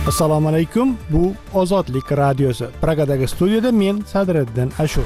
Assalomu alaykum. Bu Ozodlik radiosi. Pragadagi studiyada men Sadriddin Ashur.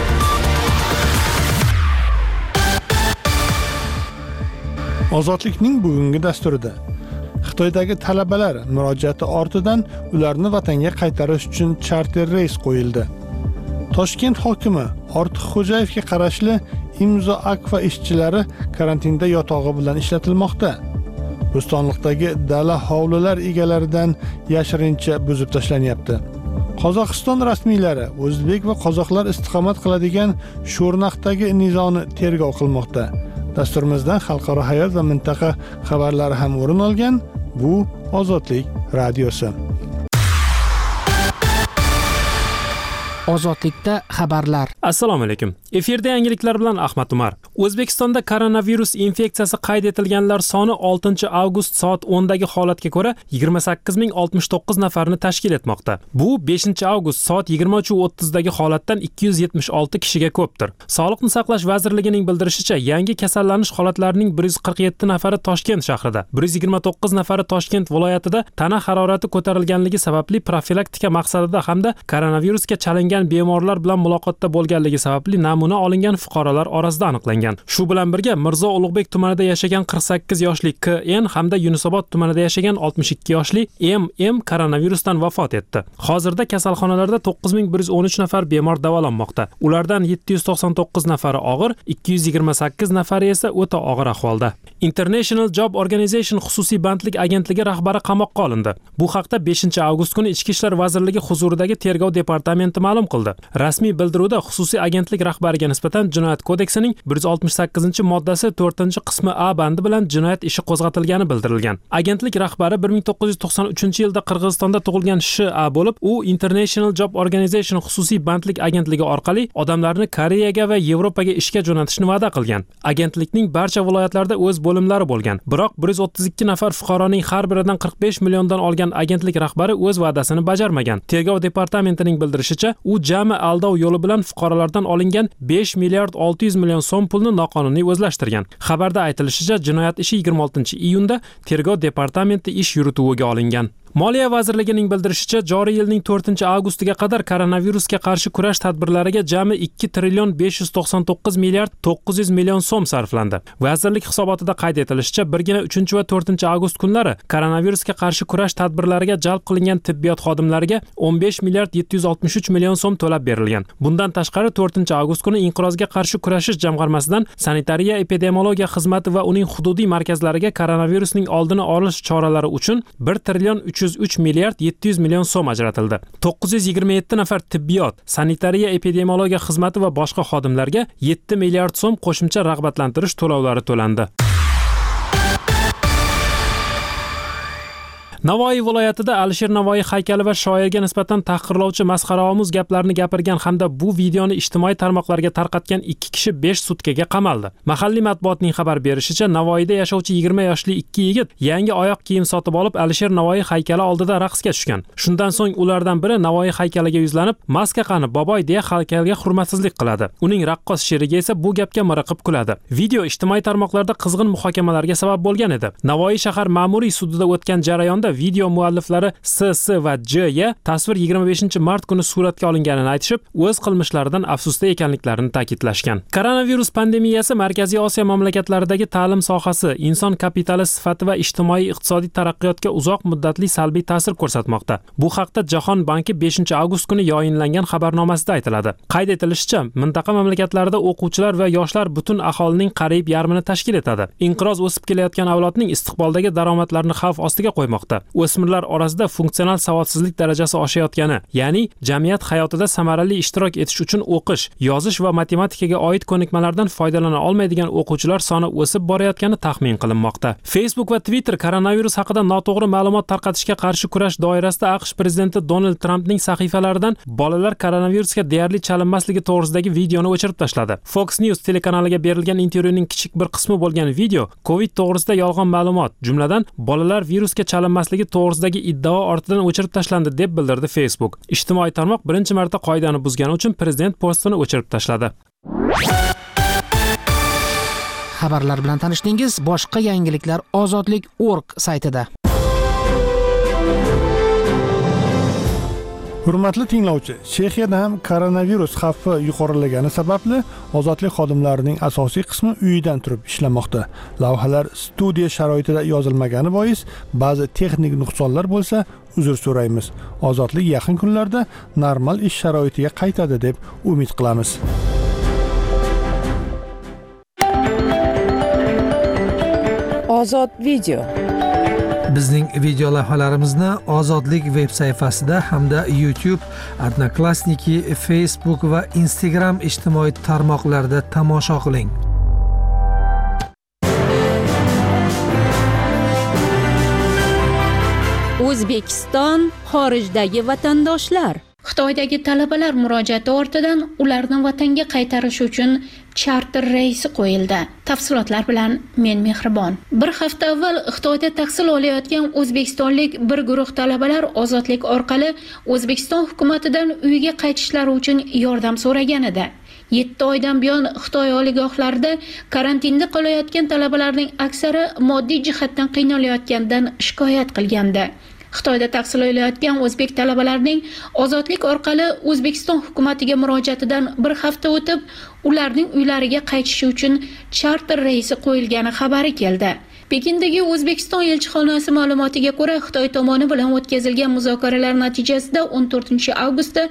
Ozodlikning bugungi dasturida Xitoydagi talabalar murojaati ortidan ularni vatanga qaytarish uchun charter reys qo'yildi. Toshkent hokimi Ortiqxo'jayevga qarashli Imzo Akfa ishchilari karantinda yotog'i bilan ishlatilmoqda. Bo'stonliqdagi dala hovlilar egalaridan yashirincha buzib tashlanyapti. Qozog'iston rasmiylari o'zbek va qozoqlar istiqomat qiladigan Sho'rnaqdagi nizoni tergov qilmoqda. Dasturimizdan xalqaro hayot va mintaqa xabarlari ham o'rin olgan. Bu Ozodlik radiosi. Ozodlikda xabarlar. Assalomu alaykum. Efirda yangiliklar bilan Ahmad Umar. O'zbekistonda koronavirus infeksiyasi qayd etilganlar soni 6 avgust soat 10 dagi holatga ko'ra 28069 nafarni tashkil etmoqda. Bu 5 avgust soat 23:30 dagi holatdan 276 kishiga ko'pdir. Sog'liqni saqlash vazirligining bildirishicha, yangi kasallanish holatlarining 147 nafari Toshkent shahrida, 129 nafari Toshkent viloyatida tana harorati ko'tarilganligi sababli profilaktika maqsadida hamda koronavirusga chalingan bemorlar bilan muloqotda bo'lganligi sababli namuna olingan fuqarolar orasida aniqlangan. Shu bilan birga Mirzo Ulug'bek tumanida yashagan 48 yoshli K.N. hamda Yunusobod tumanida yashagan 62 yoshli M.M. koronavirusdan vafot etdi. Hozirda kasalxonalarda 9113 nafar bemor davolanmoqda. Ulardan 799 nafari og'ir, 228 nafari esa o'ta og'ir ahvolda. International Job Organization xususiy bandlik agentligi rahbari qamoqqa olindi. Bu haqda 5 avgust kuni Ichki ishlar vazirligi huzuridagi tergov departamenti ma'lum qildi. Rasmiy bildiruvda xususiy agentlik rahbariga nisbatan Jinoyat kodeksining 168-moddasi 4-qismi A bandi bilan jinoyat ishi qo'zg'atilgani bildirilgan. Agentlik rahbari 1993-yilda Qirg'izistonda tug'ilgan Sh.A. bo'lib, u International Job Organization xususiy bandlik agentligi orqali odamlarni Koreyaga va Yevropaga ishga jo'natishni va'da qilgan. Agentlikning barcha viloyatlarida o'z bo'limlari bo'lgan. Biroq 132 nafar fuqaroning har biridan 45 milliondan olgan agentlik rahbari o'z va'dasini bajarmagan. Tergov departamentining bildirishicha, u jami aldov yo'li bilan fuqarolardan olingan 5 milliard 600 million so'm pulni noqonuniy o'zlashtirgan. Xabarda aytilishicha, jinoyat ishi 26-iyunda tergov departamenti ish yurituviga olingan. Moliya vazirligining bildirishicha, joriy yilning 4-avgustiga qadar koronavirusga qarshi kurash tadbirlariga jami 2 trillion 599 milliard 900 million so'm sarflandi. Vazirlik hisobotida qayd etilishicha, birgina 3 va 4-avgust kunlari koronavirusga qarshi kurash tadbirlariga jalb qilingan tibbiyot xodimlariga 15 milliard 763 million so'm to'lab berilgan. Bundan tashqari 4-avgust kuni Inqirozga qarshi kurashish jamg'armasidan sanitariya epidemiologiya xizmati va uning hududiy markazlariga koronavirusning oldini olish choralari uchun 1 trillion 303 milliard 700 million so'm ajratildi. 927 nafar tibbiyot, sanitariya epidemiologiya xizmati va boshqa xodimlarga 7 milliard so'm qo'shimcha rag'batlantirish to'lovlari to'landi. Navoiy viloyatida Alisher Navoiy haykali va shoirga nisbatan tahqirlovchi masxaraomuz gaplarni gapirgan hamda bu videoni ijtimoiy tarmoqlarga tarqatgan 2 kishi 5 sutkaga qamaldi. Mahalliy matbuotning xabar berishicha, Navoiyda yashovchi 20 yoshli 2 yigit yangi oyoq kiyim sotib olib Alisher Navoiy haykali oldida raqsga tushgan. Shundan so'ng ulardan biri Navoiy haykaliga yuzlanib, "Maska qani, boboy" deya haykalga hurmatsizlik qiladi. Uning raqqos sherigi esa bu gapga miriqib kuladi. Video ijtimoiy tarmoqlarda qizg'in muhokamalarga sabab bo'lgan edi. Navoiy shahar ma'muriy sudida o'tgan jarayonda video mualliflari S.S. va J.ya tasvir 25 mart kuni suratga olinganini aytishib, o'z qilmishlaridan afsusda ekanliklarini ta'kidlashgan. Koronavirus pandemiyasi Markaziy Osiyo mamlakatlaridagi ta'lim sohasi, inson kapitali sifati va ijtimoiy-iqtisodiy taraqqiyotga uzoq muddatli salbiy ta'sir ko'rsatmoqda. Bu haqda Jahon banki 5 avgust kuni yayinlangan xabarnomasida aytiladi. Qayd etilishicha, mintaqa mamlakatlarida o'quvchilar va yoshlar butun aholining qariyb yarmini tashkil etadi. Inqiroz o'sib kelayotgan avlodning istiqboldagi daromadlarini xavf ostiga qo'ymoqda. O'smirlar orasida funksional savodsizlik darajasi oshayotgani, ya'ni jamiyat hayotida samarali ishtirok etish uchun o'qish, yozish va matematikaga oid ko'nikmalardan foydalana olmaydigan o'quvchilar soni o'sib borayotgani taxmin qilinmoqda. Facebook va Twitter koronavirus haqida noto'g'ri ma'lumot tarqatishga qarshi kurash doirasida AQSh prezidenti Donald Trampning sahifalaridan bolalar koronavirusga deyarli chalinmasligi to'g'risidagi videoni o'chirib tashladi. Fox News telekanaliga berilgan intervyuning kichik bir qismi bo'lgan video COVID to'g'risida yolg'on ma'lumot, jumladan bolalar virusga chalinmasligi to'g'risidagi iddao ortidan o'chirib tashlandi deb bildirdi Facebook. Ijtimoiy tarmoq birinchi marta qoidani buzgani uchun prezident postini o'chirib tashladi. Xabarlar bilan tanishdingiz. Boshqa yangiliklar ozodlik.org saytida. Hurmatli tinglovchi, Chexiyada ham koronavirus xavfi yuqorilagani sababli ozodlik xodimlarining asosiy qismi uyidan turib ishlamoqda. Lavhalar studiya sharoitida yozilmagani bois ba'zi texnik nuqsonlar bo'lsa, uzr so'raymiz. Ozodlik yaqin kunlarda normal ish sharoitiga qaytadi deb umid qilamiz. Ozod video. Bizning video lavhalarimizni Ozodlik veb sayfasida hamda YouTube, Odnoklassniki, Facebook va Instagram ijtimoiy tarmoqlarida tomosha qiling. O'zbekiston xorijdagi vatandoshlar. Xitoydagi talabalar murojaati ortidan ularni vatanga qaytarish uchun charter reysi qo'yildi. Tafsilotlar bilan men Mehribon. Bir hafta avval Xitoyda tahsil olayotgan o'zbekistonlik bir guruh talabalar ozodlik orqali O'zbekiston hukumatidan uyiga qaytishlari uchun yordam so'ragan edi. 7 oydan buyon Xitoy oliygohlarida karantinda qolayotgan talabalarning aksari moddiy jihatdan qiynalayotganidan shikoyat qilgandi. Xitoyda tahsil olayotgan o'zbek talabalarining ozodlik orqali O'zbekiston hukumatiga murojaatidan bir hafta o'tib, ularning uylariga qaytishi uchun charter reysi qo'yilgani xabari keldi. Pekindagi O'zbekiston elchixonasi ma'lumotiga ko'ra, Xitoy tomoni bilan o'tkazilgan muzokaralar natijasida 14 avgustda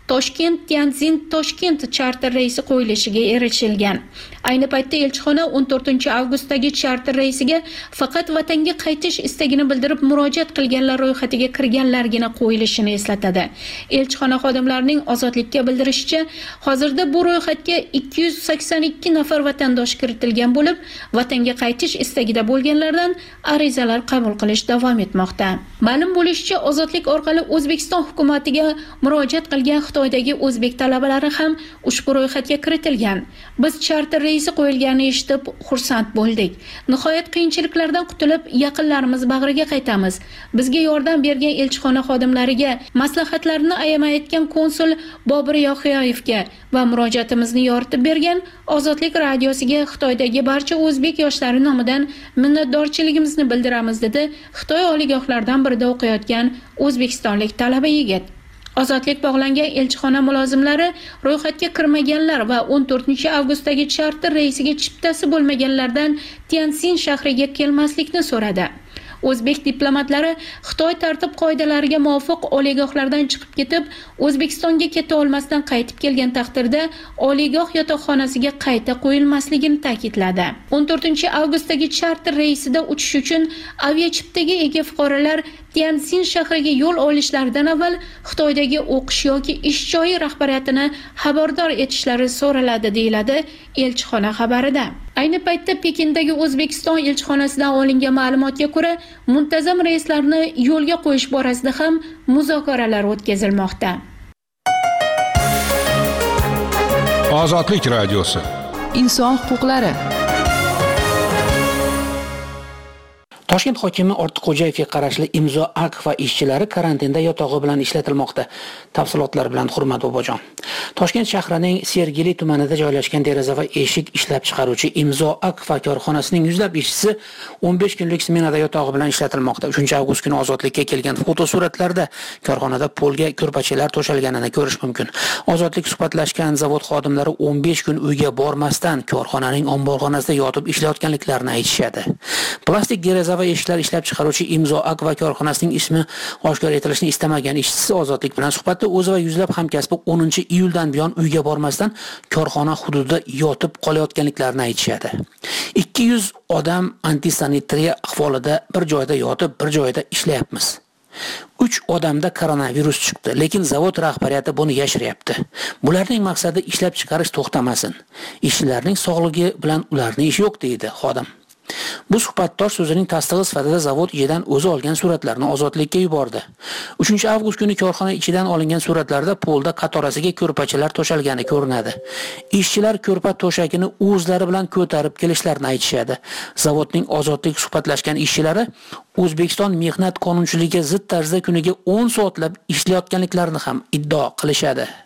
Toshkent charter reysi qo'yilishiga erishilgan. Ayni paytda elchixona 14 avgustdagi charter reysiga faqat vatanga qaytish istagini bildirib murojaat qilganlar ro'yxatiga kirganlargina qo'yilishini eslatadi. Elchixona xodimlarining ozodlikka bildirishicha, hozirda bu ro'yxatga 282 nafar vatandosh kiritilgan bo'lib, vatanga qaytish istagida bo'lganlardan arizalar qabul qilish davom etmoqda. Ma'lum bo'lishicha, ozodlik orqali O'zbekiston hukumatiga murojaat qilgan Xitoydagi o'zbek talabalari ham ushbu ro'yxatga kiritilgan. Biz charter reysi qo'yilganini eshitib xursand bo'ldik. Nihoyat qiyinchiliklardan qutulib, yaqinlarimiz bag'riga qaytamiz. Bizga yordam bergan elchixona xodimlariga, maslahatlarini ayamayotgan konsul Bobir Yohiyevga va murojaatimizni yoritib bergan Ozodlik radiosiga Xitoydagi barcha o'zbek yoshlari nomidan minnatdorchiligimizni bildiramiz, dedi Xitoy oliygohlaridan birida o'qiyotgan o'zbekistonlik talaba yigit. Ozodlik bog'langan elchixona mulozimlari ro'yxatga kirmaganlar va 14 avgustdagi charter reysiga chiptasi bo'lmaganlardan Tianjin shahriga kelmaslikni so'radi. O'zbek diplomatlari Xitoy tartib qoidalariga muvofiq oliygohlardan chiqib ketib, O'zbekistonga keta olmasdan qaytib kelgan taqdirda oliygoh yotoqxonasiga qayta qo'yilmasligini ta'kidladi. 14 avgustdagi charter reysida uchish uchun aviachiptaga ega fuqarolar Tianjin shahriga yo'l olishlaridan avval Xitoydagi o'qish yoki ish joyi rahbariyatini xabardor etishlari so'raladi, deyiladi elchixona xabarida. Ayni paytda Pekindagi O'zbekiston elchixonasidan olingan ma'lumotga ko'ra, muntazam reyslarni yo'lga qo'yish borasida ham muzokaralar o'tkazilmoqda. Ozodlik radiosi. Inson huquqlari. Toshkent hokimi Ortiqxo'jayevga qarashli Imzo Akfa ishchilari karantinda yotog'i bilan ishlatilmoqda. Tafsilotlar bilan Hurmat Bobojon. Toshkent shahrining Sergeli tumanida joylashgan deraza va eshik ishlab chiqaruvchi Imzo Akfa korxonasining yuzlab ishchisi 15 kunlik smenada yotog'i bilan ishlatilmoqda. 3 avgust kuni ozodlikka kelgan fotosuratlarda korxonada polga ko'rpachalar to'shalganini ko'rish mumkin. Ozodlik suhbatlashgan zavod xodimlari 15 kun uyga bormasdan korxonaning omborxonasida yotib ishlayotganliklarini aytishadi. Plastik deraza va eshiklar ishlab chiqaruvchi Imzo Akfa korxonasining ismi oshkor etilishini istamagan ishchisi Ozodlik bilan suhbatda o'zi va yuzlab hamkasbi 10-iyuldan buyon uyga bormasdan korxona hududida yotib qolayotganliklarini aytishadi. 200 odam antisanitariya ahvolida bir joyda yotib, bir joyda ishlayapmiz. 3 odamda koronavirus chiqdi, lekin zavod rahbariyati buni yashiryapti. Bularning maqsadi ishlab chiqarish to'xtamasin. Ishchilarning sog'ligi bilan ularning ishi yo'q, deydi xodim. Bu suhbatdosh so'zining tasdig'i sifatida zavod ichidan o'zi olgan suratlarni Ozodlikka yubordi. 3 avgust kuni korxona ichidan olingan suratlarda polda qatorasiga ko'rpachalar to'shalgani ko'rinadi. Ishchilar ko'rpa to'shagini o'zlari bilan ko'tarib kelishlarini aytishadi. Zavodning Ozodlik suhbatlashgan ishchilari O'zbekiston mehnat qonunchiligiga zid tarzda kuniga 10 soatlab ishlayotganliklarini ham iddao qilishadi.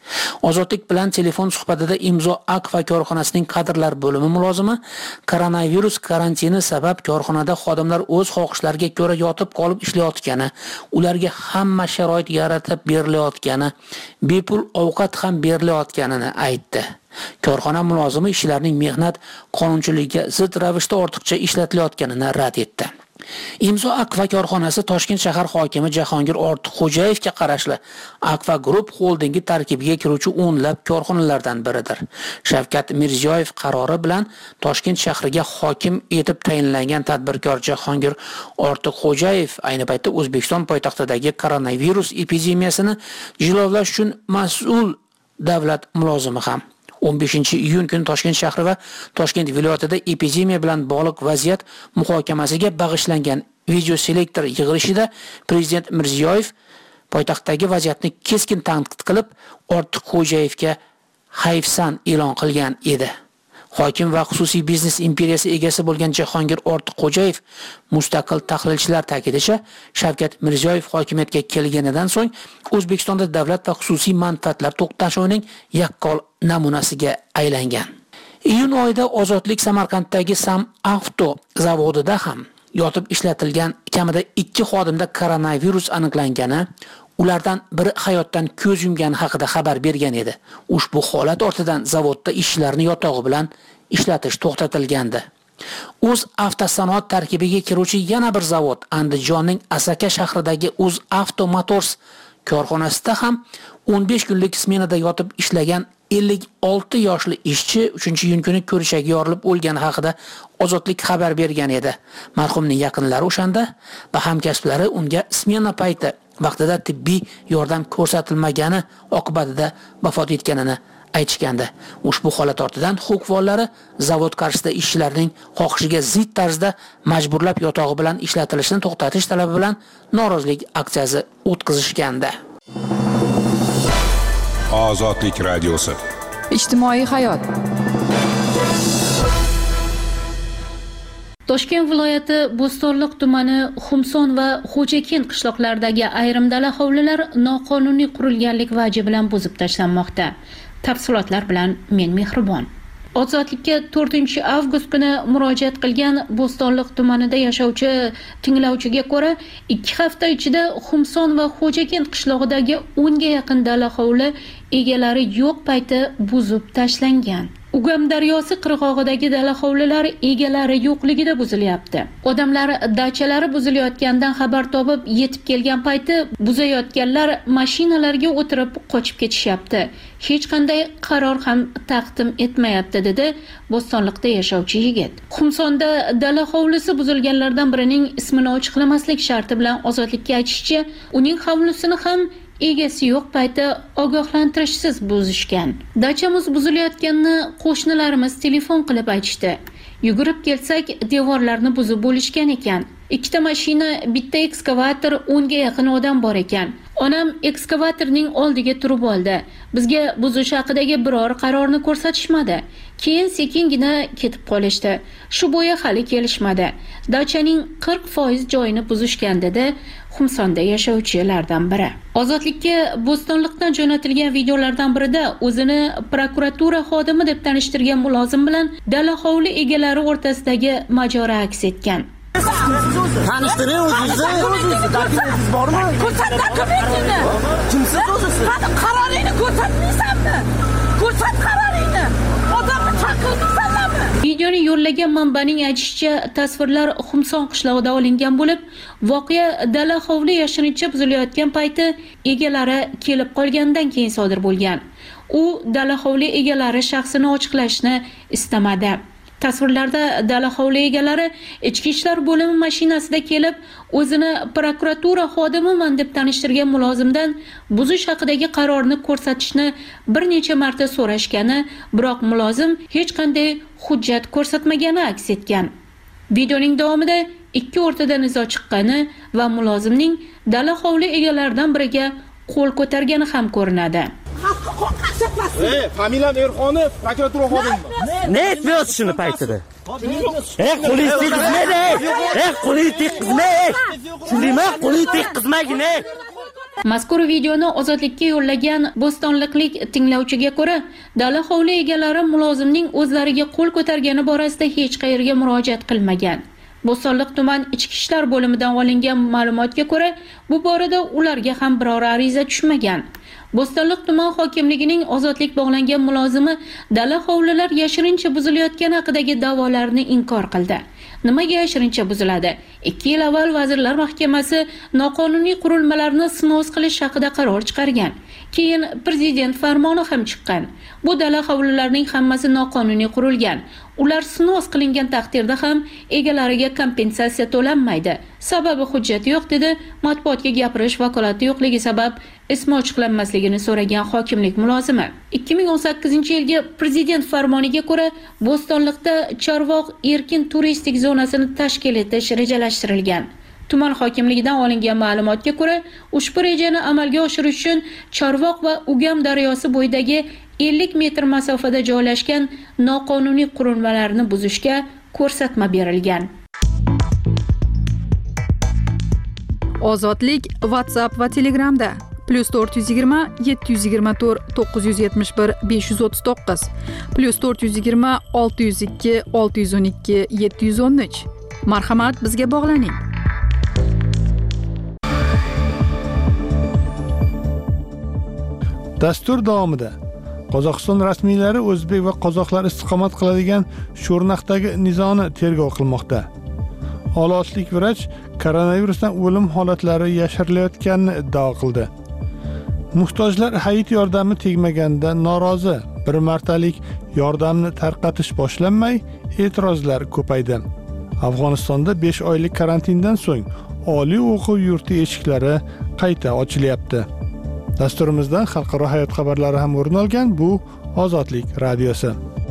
Ozodlik bilan telefon suhbatida Imzo Akfa korxonasining kadrlar bo'limi mulozimi koronavirus karantini sabab korxonada xodimlar o'z xohishlariga ko'ra yotib qolib ishlayotgani, ularga hamma sharoit yaratib berilayotgani, bepul ovqat ham berilayotganini aytdi. Korxona mulozimi ishchilarning mehnat qonunchiligiga zid ravishda ortiqcha ishlatilayotganini rad etdi. Imzo Akfa korxonasi Toshkent shahar hokimi Jahongir Ortiqxo'jayevga qarashli Akfa Group holdingi tarkibiga kiruvchi o'nlab korxonalardan biridir. Shavkat Mirziyoyev qarori bilan Toshkent shahriga hokim etib tayinlangan tadbirkor Jahongir Ortiqxo'jayev ayni paytda O'zbekiston poytaxtidagi koronavirus epidemiyasini jilovlash uchun mas'ul davlat mulozimi ham. 15-iyun kuni Toshkent shahri va Toshkent viloyatida epidemiya bilan bog'liq vaziyat muhokamasiga bag'ishlangan video selektor yig'ilishida Prezident Mirziyoyev poytaxtdagi vaziyatni keskin tanqid qilib, Ortiqxo'jayevga hayfsan e'lon qilgan edi. Hokim va xususiy biznes imperiyasi egasi bo'lgan Jahongir Ortiqxo'jayev mustaqil tahlilchilar ta'kidlashicha, Shavkat Mirziyoyev hokimiyatga kelganidan so'ng O'zbekistonda davlat va xususiy manfaatlar to'qnashuvining yaqqol namunasiga aylangan. Iyun oyida Ozodlik Samarqanddagi Sam Avto zavodida ham yotib ishlatilgan kamida 2 xodimda koronavirus aniqlangani, ulardan biri hayotdan ko'z yumgani haqida xabar bergan edi. Ushbu holat ortidan zavodda ishchilarni yotog'i bilan ishlatish to'xtatilgandi. O'z avtosanoat tarkibiga kiruvchi yana bir zavod Andijonning Asaka shahridagi O'z Avto Motors korxonasida ham 15 kunlik smenada yotib ishlagan 56 yoshli ishchi 3-iyun kuni ko'rishaga yorilib o'lgani haqida Ozodlik xabar bergan edi. Marhumning yaqinlari o'shanda va hamkasblari unga smena payti vaqtida tibbiy yordam ko'rsatilmagani oqibatida vafot etganini aytishgandi. Ushbu holat ortidan huquqvorlari zavod qarshisida ishchilarning xohishiga zid tarzda majburlab yotog'i bilan ishlatilishini to'xtatish talabi bilan norozilik aksiyasi o'tkazishgandi. Ozodlik radiosi. Ijtimoiy hayot. Toshkent viloyati Bo'stonliq tumani Xumson va Xo'jakin qishloqlaridagi ayrim dala hovlilar noqonuniy qurilganlik vaji bilan buzib tashlanmoqda. Tafsilotlar bilan men Mehribon. Ozodlikka 4-avgust kuni murojaat qilgan Bo'stonliq tumanida yashovchi tinglovchiga ko'ra, 2 hafta ichida Xumson va Xo'jakin qishlog'idagi 10 ga yaqin dala hovli egalari yo'q payti buzib tashlangan. Ugam daryosi qirg'og'idagi dala hovlilar egalari yo'qligida buzilyapti. Odamlar dachalari buzilayotgandan xabar topib yetib kelgan payti buzayotganlar mashinalarga o'tirib qochib ketishyapti. Hech qanday qaror ham taqdim etmayapti, dedi Bo'stonliqda yashovchi yigit. Xumsonda dala hovlisi buzilganlardan birining ismini ochiqlamaslik sharti bilan Ozodlikka aytishicha, uning hovlisini ham egasi yo'q payti ogohlantirishsiz buzishgan. Dachamiz buzilayotganini qo'shnilarimiz telefon qilib aytishdi. Yugurib kelsak, devorlarni buzib bo'lishgan ekan. 2 mashina, bitta ekskavator, 10 ga yaqin odam bor ekan. Onam ekskavatorning oldiga turib oldi. Bizga buzish haqidagi biror qarorni ko'rsatishmadi. Keyin sekingina ketib qolishdi. Shu bo'yi hali kelishmadi. Dachaning 40% joyini buzishgan, dedi Xumsonda yashovchilardan biri. Ozodlikka Bo'stonliqdan jo'natilgan videolardan birida o'zini prokuratura xodimi deb tanishtirgan mulozim bilan dala hovli egalari o'rtasidagi mojaro aks etgan. Tanishtiring o'zingizni. Dokumentingiz bormi? Ko'rsat dokumentingni. Kimsiz o'zingiz? Qaroringni ko'rsatmaysanmi? Ko'rsat qaroringni. Odamni chaqirdingsanmi? Videoni yo'llagan manbaning aytishicha, tasvirlar Xumson qishlog'ida olingan bo'lib, voqea dala hovli yashirincha buzilayotgan payti egalari kelib qolgandan keyin sodir bo'lgan. U dala hovli egalari shaxsini ochiqlashni istamadi. Tasvirlarda dala hovli egalari ichki ishlar bo'limi mashinasida kelib, o'zini prokuratura xodimiman deb tanishtirgan mulozimdan buzish haqidagi qarorni ko'rsatishni bir necha marta so'rashgani, biroq mulozim hech qanday hujjat ko'rsatmagani aks etgan. Videoning davomida ikki o'rtada nizo chiqqani va mulozimning dala hovli egalaridan biriga qo'l ko'targani ham ko'rinadi. Familiyam Erxonov, prokuratura xodimi. Ne etmiyorsun şunu paytida? Qo'lingizni tekkizmaydi. Qo'lingizni tekkizmay. Tushundingmi? Qo'lingizni tekkizmagin. Mazkur videoni ozodlikka yo'llagan bo'stonliqlik tinglovchiga ko'ra, dala hovli egalari mulozimning o'zlariga qo'l ko'targani borasida hech qayerga murojaat qilmagan. Bo'stonliq tuman ichki ishlar bo'limidan olingan ma'lumotga ko'ra, bu borada ularga ham biror ariza tushmagan. Bo'stonliq tuman hokimligining ozodlik bog'langan mulozimi dala hovlilar yashirincha buzilayotgani haqidagi da'volarni inkor qildi. Nimaga yashirincha buziladi? 2 yil avval Vazirlar Mahkamasi noqonuniy qurilmalarni sinov qilish haqida qaror chiqargan. Keyin prezident farmoni ham chiqqan. Bu dala hovlilarining hammasi noqonuniy qurilgan. Ular sinov qilingan taqdirda ham egalariga kompensatsiya to'lanmaydi. Sababi hujjat yo'q dedi. Matbuotga gapirish vakolati yo'qligi sabab ismi ochiqlanmasligini so'ragan hokimlik mulozimi. 2018-yilgi prezident farmoniga ko'ra, Bo'stonliqda Chorvoq erkin turistik zonasini tashkil etish rejalashtirilgan. Tuman hokimligidan olingan ma'lumotga ko'ra, ushbu rejani amalga oshirish uchun Chorvoq va Ugam daryosi bo'yidagi 50 metr masofada joylashgan noqonuniy qurilmalarni buzishga ko'rsatma berilgan. Ozodlik WhatsApp va Telegramda +420 724 971 539 +420 602 612 713. Marhamat, bizga bog'laning. Dastur davomida Qozog'iston rasmiylari o'zbek va qozoqlar istiqomat qiladigan Sho'rnaqdagi nizoni tergov qilmoqda. Olotlik vrach koronavirusdan o'lim holatlari yashirilayotganini iddao qildi. Muhtojlar hayit yordami tegmaganda norozi, bir martalik yordamni tarqatish boshlanmay e'tirozlar ko'paydi. Afg'onistonda 5 oylik karantindan so'ng oliy o'quv yurti eshiklari qayta ochilyapti. Dasturimizdan xalqaro hayot xabarlari ham o'rin olgan. Bu Ozodlik radiosi.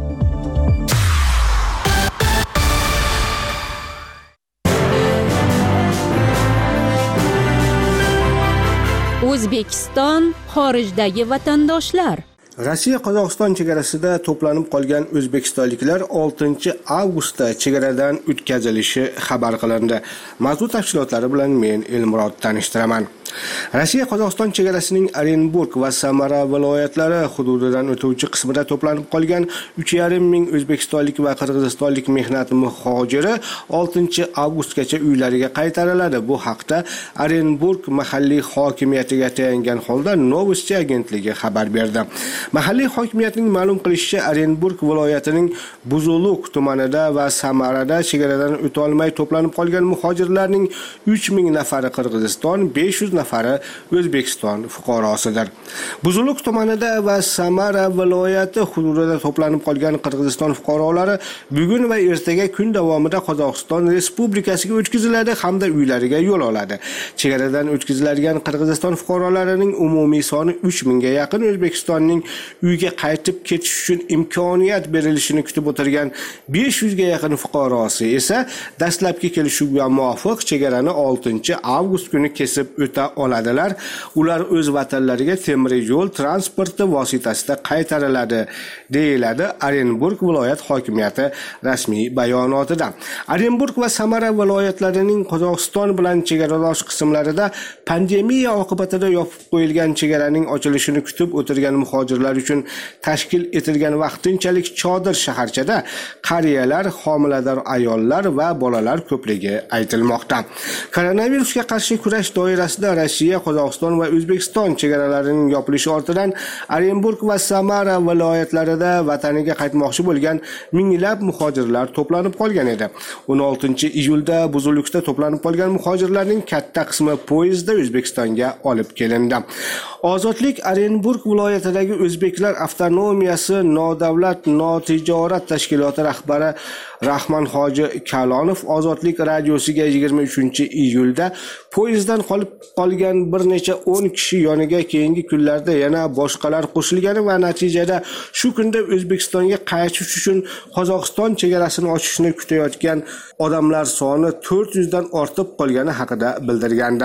O'zbekiston xorijdagi vatandoshlar. Rossiya Qozog'iston chegarasida to'planib qolgan o'zbekistonliklar 6-avgustda chegaradan o'tkazilishi xabar qilindi. Mavzu tafsilotlari bilan men Elmurod tanishtiraman. Rossiya Qozog'iston chegarasining Orenburg va Samara viloyatlari hududidan o'tuvchi qismida to'planib qolgan 3,5 ming o'zbekistonlik va qirg'izistonlik mehnat muhojiri 6-avgustgacha uylariga qaytariladi. Bu haqda Orenburg mahalliy hokimiyatiga tayangan holda Novosti agentligi xabar berdi. Mahalliy hokimiyatning ma'lum qilishicha, Orenburg viloyatining Buzuluk tumanida va Samarada chegaradan o'ta olmay to'planib qolgan muhojirlarning 3000 nafari Qirg'iziston, 500 nafari O'zbekiston fuqarosidir. Buzuluk tumanida va Samara viloyati hududida to'planib qolgan Qirg'iziston fuqarolari bugun va ertaga kun davomida Qozog'iston Respublikasiga o'tkaziladi hamda uylariga yo'l oladi. Chegaradan o'tkaziladigan Qirg'iziston fuqarolarining umumiy soni 3000 ga yaqin. O'zbekistonning uyga qaytib ketish uchun imkoniyat berilishini kutib o'tirgan 500 ga yaqin fuqarosi esa dastlabki kelishuvga muvofiq chegarani 6-avgust kuni kesib o'ta oladilar. Ular o'z vatanlariga temir yo'l transporti vositasida qaytariladi, deyiladi Orenburg viloyat hokimiyati rasmiy bayonotida. Orenburg va Samara viloyatlarining Qozog'iston bilan chegaradosh qismlarida pandemiya oqibatida yopib qo'yilgan chegaraning ochilishini kutib o'tirgan muhojirlar uchun tashkil etilgan vaqtinchalik chodir shaharchada qariyalar, homilador ayollar va bolalar ko'pligi aytilmoqda. Koronavirusga qarshi kurash doirasida Rossiya, Qozog'iston va O'zbekiston chegaralarining yopilishi ortidan Orenburg va Samara viloyatlarida vataniga qaytmoqchi bo'lgan minglab muhojirlar to'planib qolgan edi. 16-iyulda Buzulukda to'planib qolgan muhojirlarning katta qismi poyezdda O'zbekistonga olib kelindi. Ozodlik Orenburg viloyatidagi O'zbeklar avtonomiyasi nodavlat notijorat tashkiloti rahbari Rahman Hoji Kalonov Ozodlik radiosiga 23-iyulda poyezddan qolgan bir necha 10 kishi yoniga keyingi kunlarda yana boshqalar qo'shilgani va natijada shu kunda O'zbekistonga qaytish uchun Qozog'iston chegarasini ochishni kutayotgan odamlar soni 400 dan ortib qolgani haqida bildirgandi.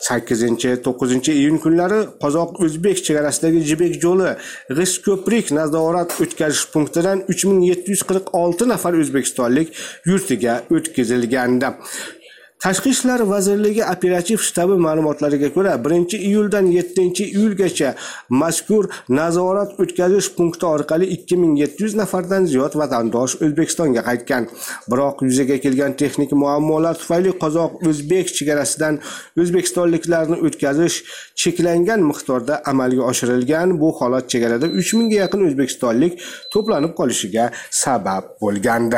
8-9-iyun kunlari Qozoq-O'zbek chegarasidagi Jibek yo'li G'ishtko'prik nazorat o'tkazish punktidan 3746 nafar o'zbekistonlik yurtiga o'tkazilgandi. Tashqi ishlar vazirligi operativ shtabi ma'lumotlariga ko'ra 1-iyuldan 7-iyulgacha mazkur nazorat o'tkazish punkti orqali 2700 nafardan ziyod vatandosh O'zbekistonga qaytgan. Biroq yuzaga kelgan texnik muammolar tufayli qozoq-o'zbek chegarasidan o'zbekistonliklarni o'tkazish cheklangan miqdorda amalga oshirilgan. Bu holat chegarada 3000 ga yaqin o'zbekistonlik to'planib qolishiga sabab bo'lgandi.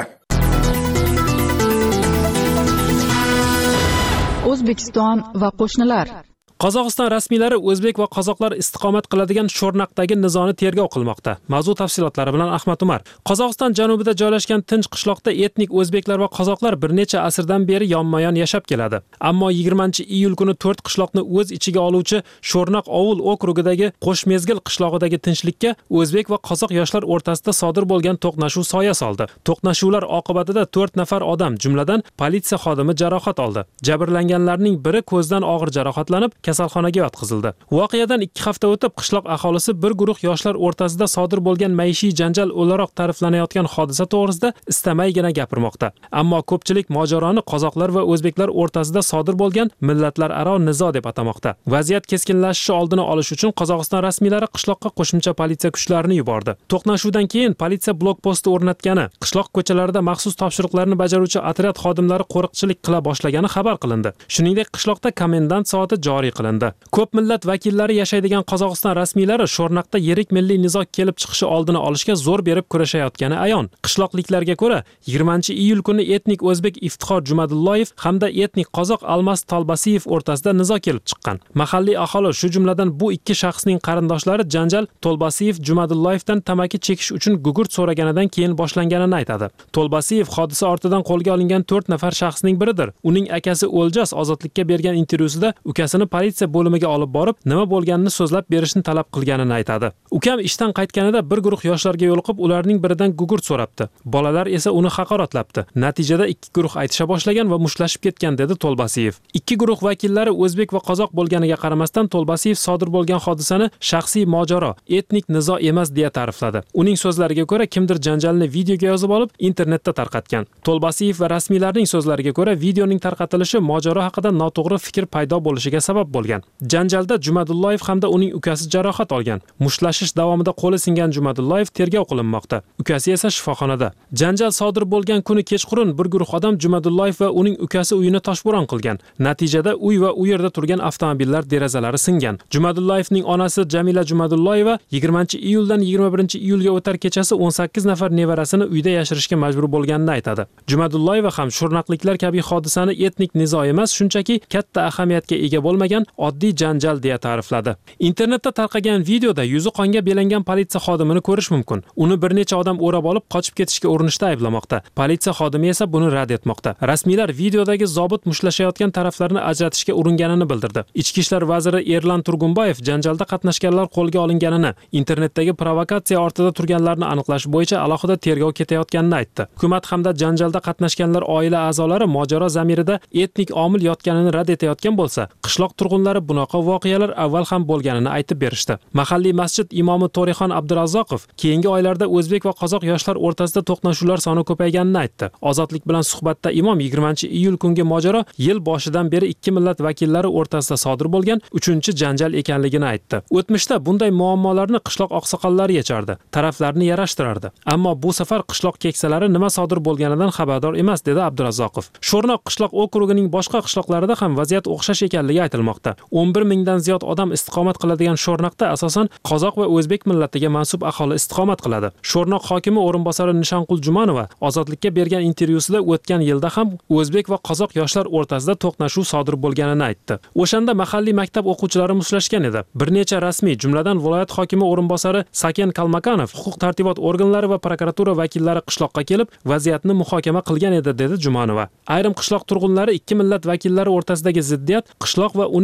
O'zbekiston va qo'shnilar. Qozog'iston rasmiylari o'zbek va qozoqlar istiqomat qiladigan Sho'rnaqdagi nizoni tergov qilmoqda. Mavzu tafsilotlari bilan Ahmad Umar. Qozog'iston janubida joylashgan tinch qishloqda etnik o'zbeklar va qozoqlar bir necha asrdan beri yonma-yon yashab keladi. Ammo 20-iyul kuni 4 qishloqni o'z ichiga oluvchi Sho'rnaq ovul okrugidagi Qo'shmezgil qishlog'idagi tinchlikka o'zbek va qozoq yoshlar o'rtasida sodir bo'lgan to'qnashuv soya soldi. To'qnashuvlar oqibatida 4 nafar odam, jumladan politsiya xodimi jarohat oldi. Jabrlanganlarning biri ko'zdan og'ir jarohatlanib, kasalxonaga yotqizildi. Voqeadan 2 hafta o'tib qishloq aholisi bir guruh yoshlar o'rtasida sodir bo'lgan maishiy janjal o'laroq ta'riflanayotgan hodisa to'g'risida istamaygina gapirmoqda. Ammo ko'pchilik mojaroni qozoqlar va o'zbeklar o'rtasida sodir bo'lgan millatlararo nizo deb atamoqda. Vaziyat keskinlashishi oldini olish uchun Qozog'iston rasmiylari qishloqqa qo'shimcha politsiya kuchlarini yubordi. To'qnashuvdan keyin politsiya blokposti o'rnatgani, qishloq ko'chalarida maxsus topshiriqlarni bajaruvchi otryad xodimlari qo'riqchilik qila boshlagani xabar qilindi. Shuningdek, qishloqda komendant soati joriy qilindi. Ko'p millat vakillari yashaydigan Qozog'iston rasmiylari Sho'rnaqda yirik milliy nizo kelib chiqishi oldini olishga zo'r berib kurashayotgani ayon. Qishloqliklarga ko'ra, 20-iyul kuni etnik o'zbek Iftixor Jumadulloyev hamda etnik qozoq Almas Tolbasiyev o'rtasida nizo kelib chiqqan. Mahalliy aholi, shu jumladan bu ikki shaxsning qarindoshlari janjal Tolbasiyev Jumadulloyevdan tamaki chekish uchun gugurt so'raganidan keyin boshlanganini aytadi. Tolbasiyev hodisa ortidan qo'lga olingan 4 nafar shaxsning biridir. Uning akasi O'ljas ozodlikka bergan intervyusida ukasini politsiya bo'limiga olib borib, nima bo'lganini so'zlab berishni talab qilganini aytadi. Ukam ishdan qaytganida bir guruh yoshlarga yo'liqib, ularning biridan gugurt so'rabdi. Bolalar esa uni haqoratlabdi. Natijada ikki guruh aytisha boshlagan va mushtlashib ketgan, dedi Tolbasiyev. Ikki guruh vakillari o'zbek va qozoq bo'lganiga qaramasdan Tolbasiyev sodir bo'lgan hodisani shaxsiy mojaro, etnik nizo emas deya ta'rifladi. Uning so'zlariga ko'ra, kimdir janjalni videoga yozib olib, internetda tarqatgan. Tolbasiyev va rasmiylarning so'zlariga ko'ra, videoning tarqatilishi mojaro haqida noto'g'ri fikr paydo bo'lishiga sabab bo'lgan. Janjalda Jumadulloyev hamda uning ukasi jarohat olgan. Mushlashish davomida qo'li singan Jumadulloyev tergov qilinmoqda. Ukasi esa shifoxonada. Janjal sodir bo'lgan kuni kechqurun bir guruh odam Jumadulloyev va uning ukasi uyini toshbo'ron qilgan. Natijada uy va u yerda turgan avtomobillar derazalari singan. Jumadulloyevning onasi Jamila Jumadulloyeva 20-iyuldan 21-iyulga o'tar kechasi 18 nafar nevarasini uyda yashirishga majbur bo'lganini aytadi. Jumadulloyeva ham Sho'rnaqliklar kabi hodisani etnik nizo emas, shunchaki katta ahamiyatga ega bo'lmagan oddiy janjal deya ta'rifladi. Internetda tarqagan videoda yuzi qonga belangan politsiya xodimini ko'rish mumkin. Uni bir necha odam o'rab olib qochib ketishga urinishda ayblamoqda. Politsiya xodimi esa buni rad etmoqda. Rasmiylar videodagi zobit mushlashayotgan taraflarni ajratishga uringanini bildirdi. Ichki ishlar vaziri Erlan Turgunboyev janjalda qatnashganlar qo'lga olinganini, internetdagi provokatsiya ortida turganlarni aniqlash bo'yicha alohida tergov ketayotganini aytdi. Hukumat hamda janjalda qatnashganlar oila a'zolari mojaro zamirida etnik omil yotganini rad etayotgan bo'lsa, qishloq turg'unlari bunaqa voqealar avval ham bo'lganini aytib berishdi. Mahalliy masjid imomi To'rixon Abdurazzoqov keyingi oylarda o'zbek va qozoq yoshlar o'rtasida to'qnashuvlar soni ko'payganini aytdi. Ozodlik bilan suhbatda imom 20-iyul kungi mojaro yil boshidan beri ikki millat vakillari o'rtasida sodir bo'lgan 3-janjal ekanligini aytdi. O'tmishda bunday muammolarni qishloq oqsoqollari yechardi, taraflarni yarashtirardi. Ammo bu safar qishloq keksalari nima sodir bo'lganidan xabardor emas, dedi Abdurazzoqov. Sho'rnoq qishloq okrugining boshqa qishloqlarida ham vaziyat o'xshash ekanligi aytilmoqda. 11 mingdan ziyod odam istiqomat qiladigan Sho'rnoqda asosan qozoq va o'zbek millatiga mansub aholi istiqomat qiladi. Sho'rnoq hokimi o'rinbosari Nishonqul Jumanova ozodlikka bergan intervyusida o'tgan yilda ham o'zbek va qozoq yoshlar o'rtasida to'qnashuv sodir bo'lganini aytdi. O'shanda mahalliy maktab o'quvchilari mushtlashgan edi. Bir necha rasmiy, jumladan viloyat hokimi o'rinbosari Saken Kalmakanov, huquq tartibot organlari va prokuratura vakillari qishloqqa kelib, vaziyatni muhokama qilgan edi, dedi Jumanova. Ayrim qishloq turg'unlari ikki millat vakillari o'rtasidagi ziddiyat qishloq va uning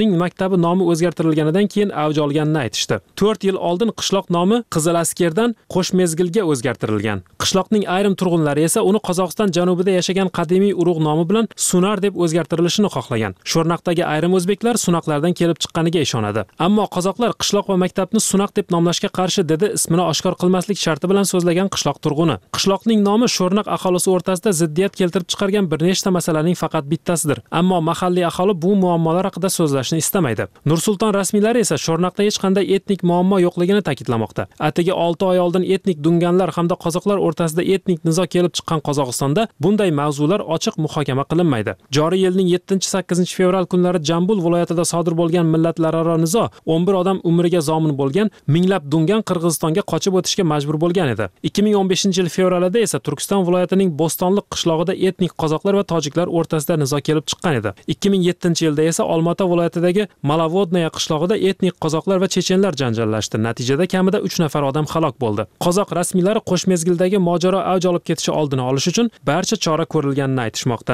qishloqning maktabi nomi o'zgartirilganidan keyin avj olganini aytishdi. 4 yil oldin qishloq nomi Qizil askardan Qo'shmezgilga o'zgartirilgan. Qishloqning ayrim turg'unlari esa uni Qozog'iston janubida yashagan qadimiy urug' nomi bilan Sunar deb o'zgartirilishini xohlagan. Sho'rnaqdagi ayrim o'zbeklar Sunaqlardan kelib chiqqaniga ishonadi. Ammo qozoqlar qishloq va maktabni Sunaq deb nomlashga qarshi dedi ismini oshkor qilmaslik sharti bilan so'zlagan qishloq turg'uni. Qishloqning nomi Sho'rnaq aholisi o'rtasida ziddiyat keltirib chiqargan bir nechta masalaning faqat bittasidir. Ammo mahalliy aholi bu muammolar haqida so'zlashni istamaydi. Nur-Sulton rasmiylari esa Sho'rnaqda hech qanday etnik muammo yo'qligini ta'kidlamoqda. Atigi 6 oy oldin etnik dunganlar hamda qozoqlar o'rtasida etnik nizo kelib chiqqan Qozog'istonda bunday mavzular ochiq muhokama qilinmaydi. Joriy yilning 7-8 fevral kunlari Jambul viloyatida sodir bo'lgan millatlararo nizo 11 odam umriga zomin bo'lgan, minglab dungan Qirg'izistonga qochib o'tishga majbur bo'lgan edi. 2015-yil fevralida esa Turkiston viloyatining Bo'stonliq qishlog'ida etnik qozoqlar va tojiklar o'rtasida nizo kelib chiqqan edi. 2007-yilda esa Olmaota viloyatidagi Malavodnaya qishlog'ida etnik qozoqlar va chechenlar janjallashdi. Natijada kamida 3 nafar odam halok bo'ldi. Qozoq rasmiylari Qo'shmezgildagi mojaro avj olib ketishi oldini olish uchun barcha chora ko'rilganini aytishmoqda.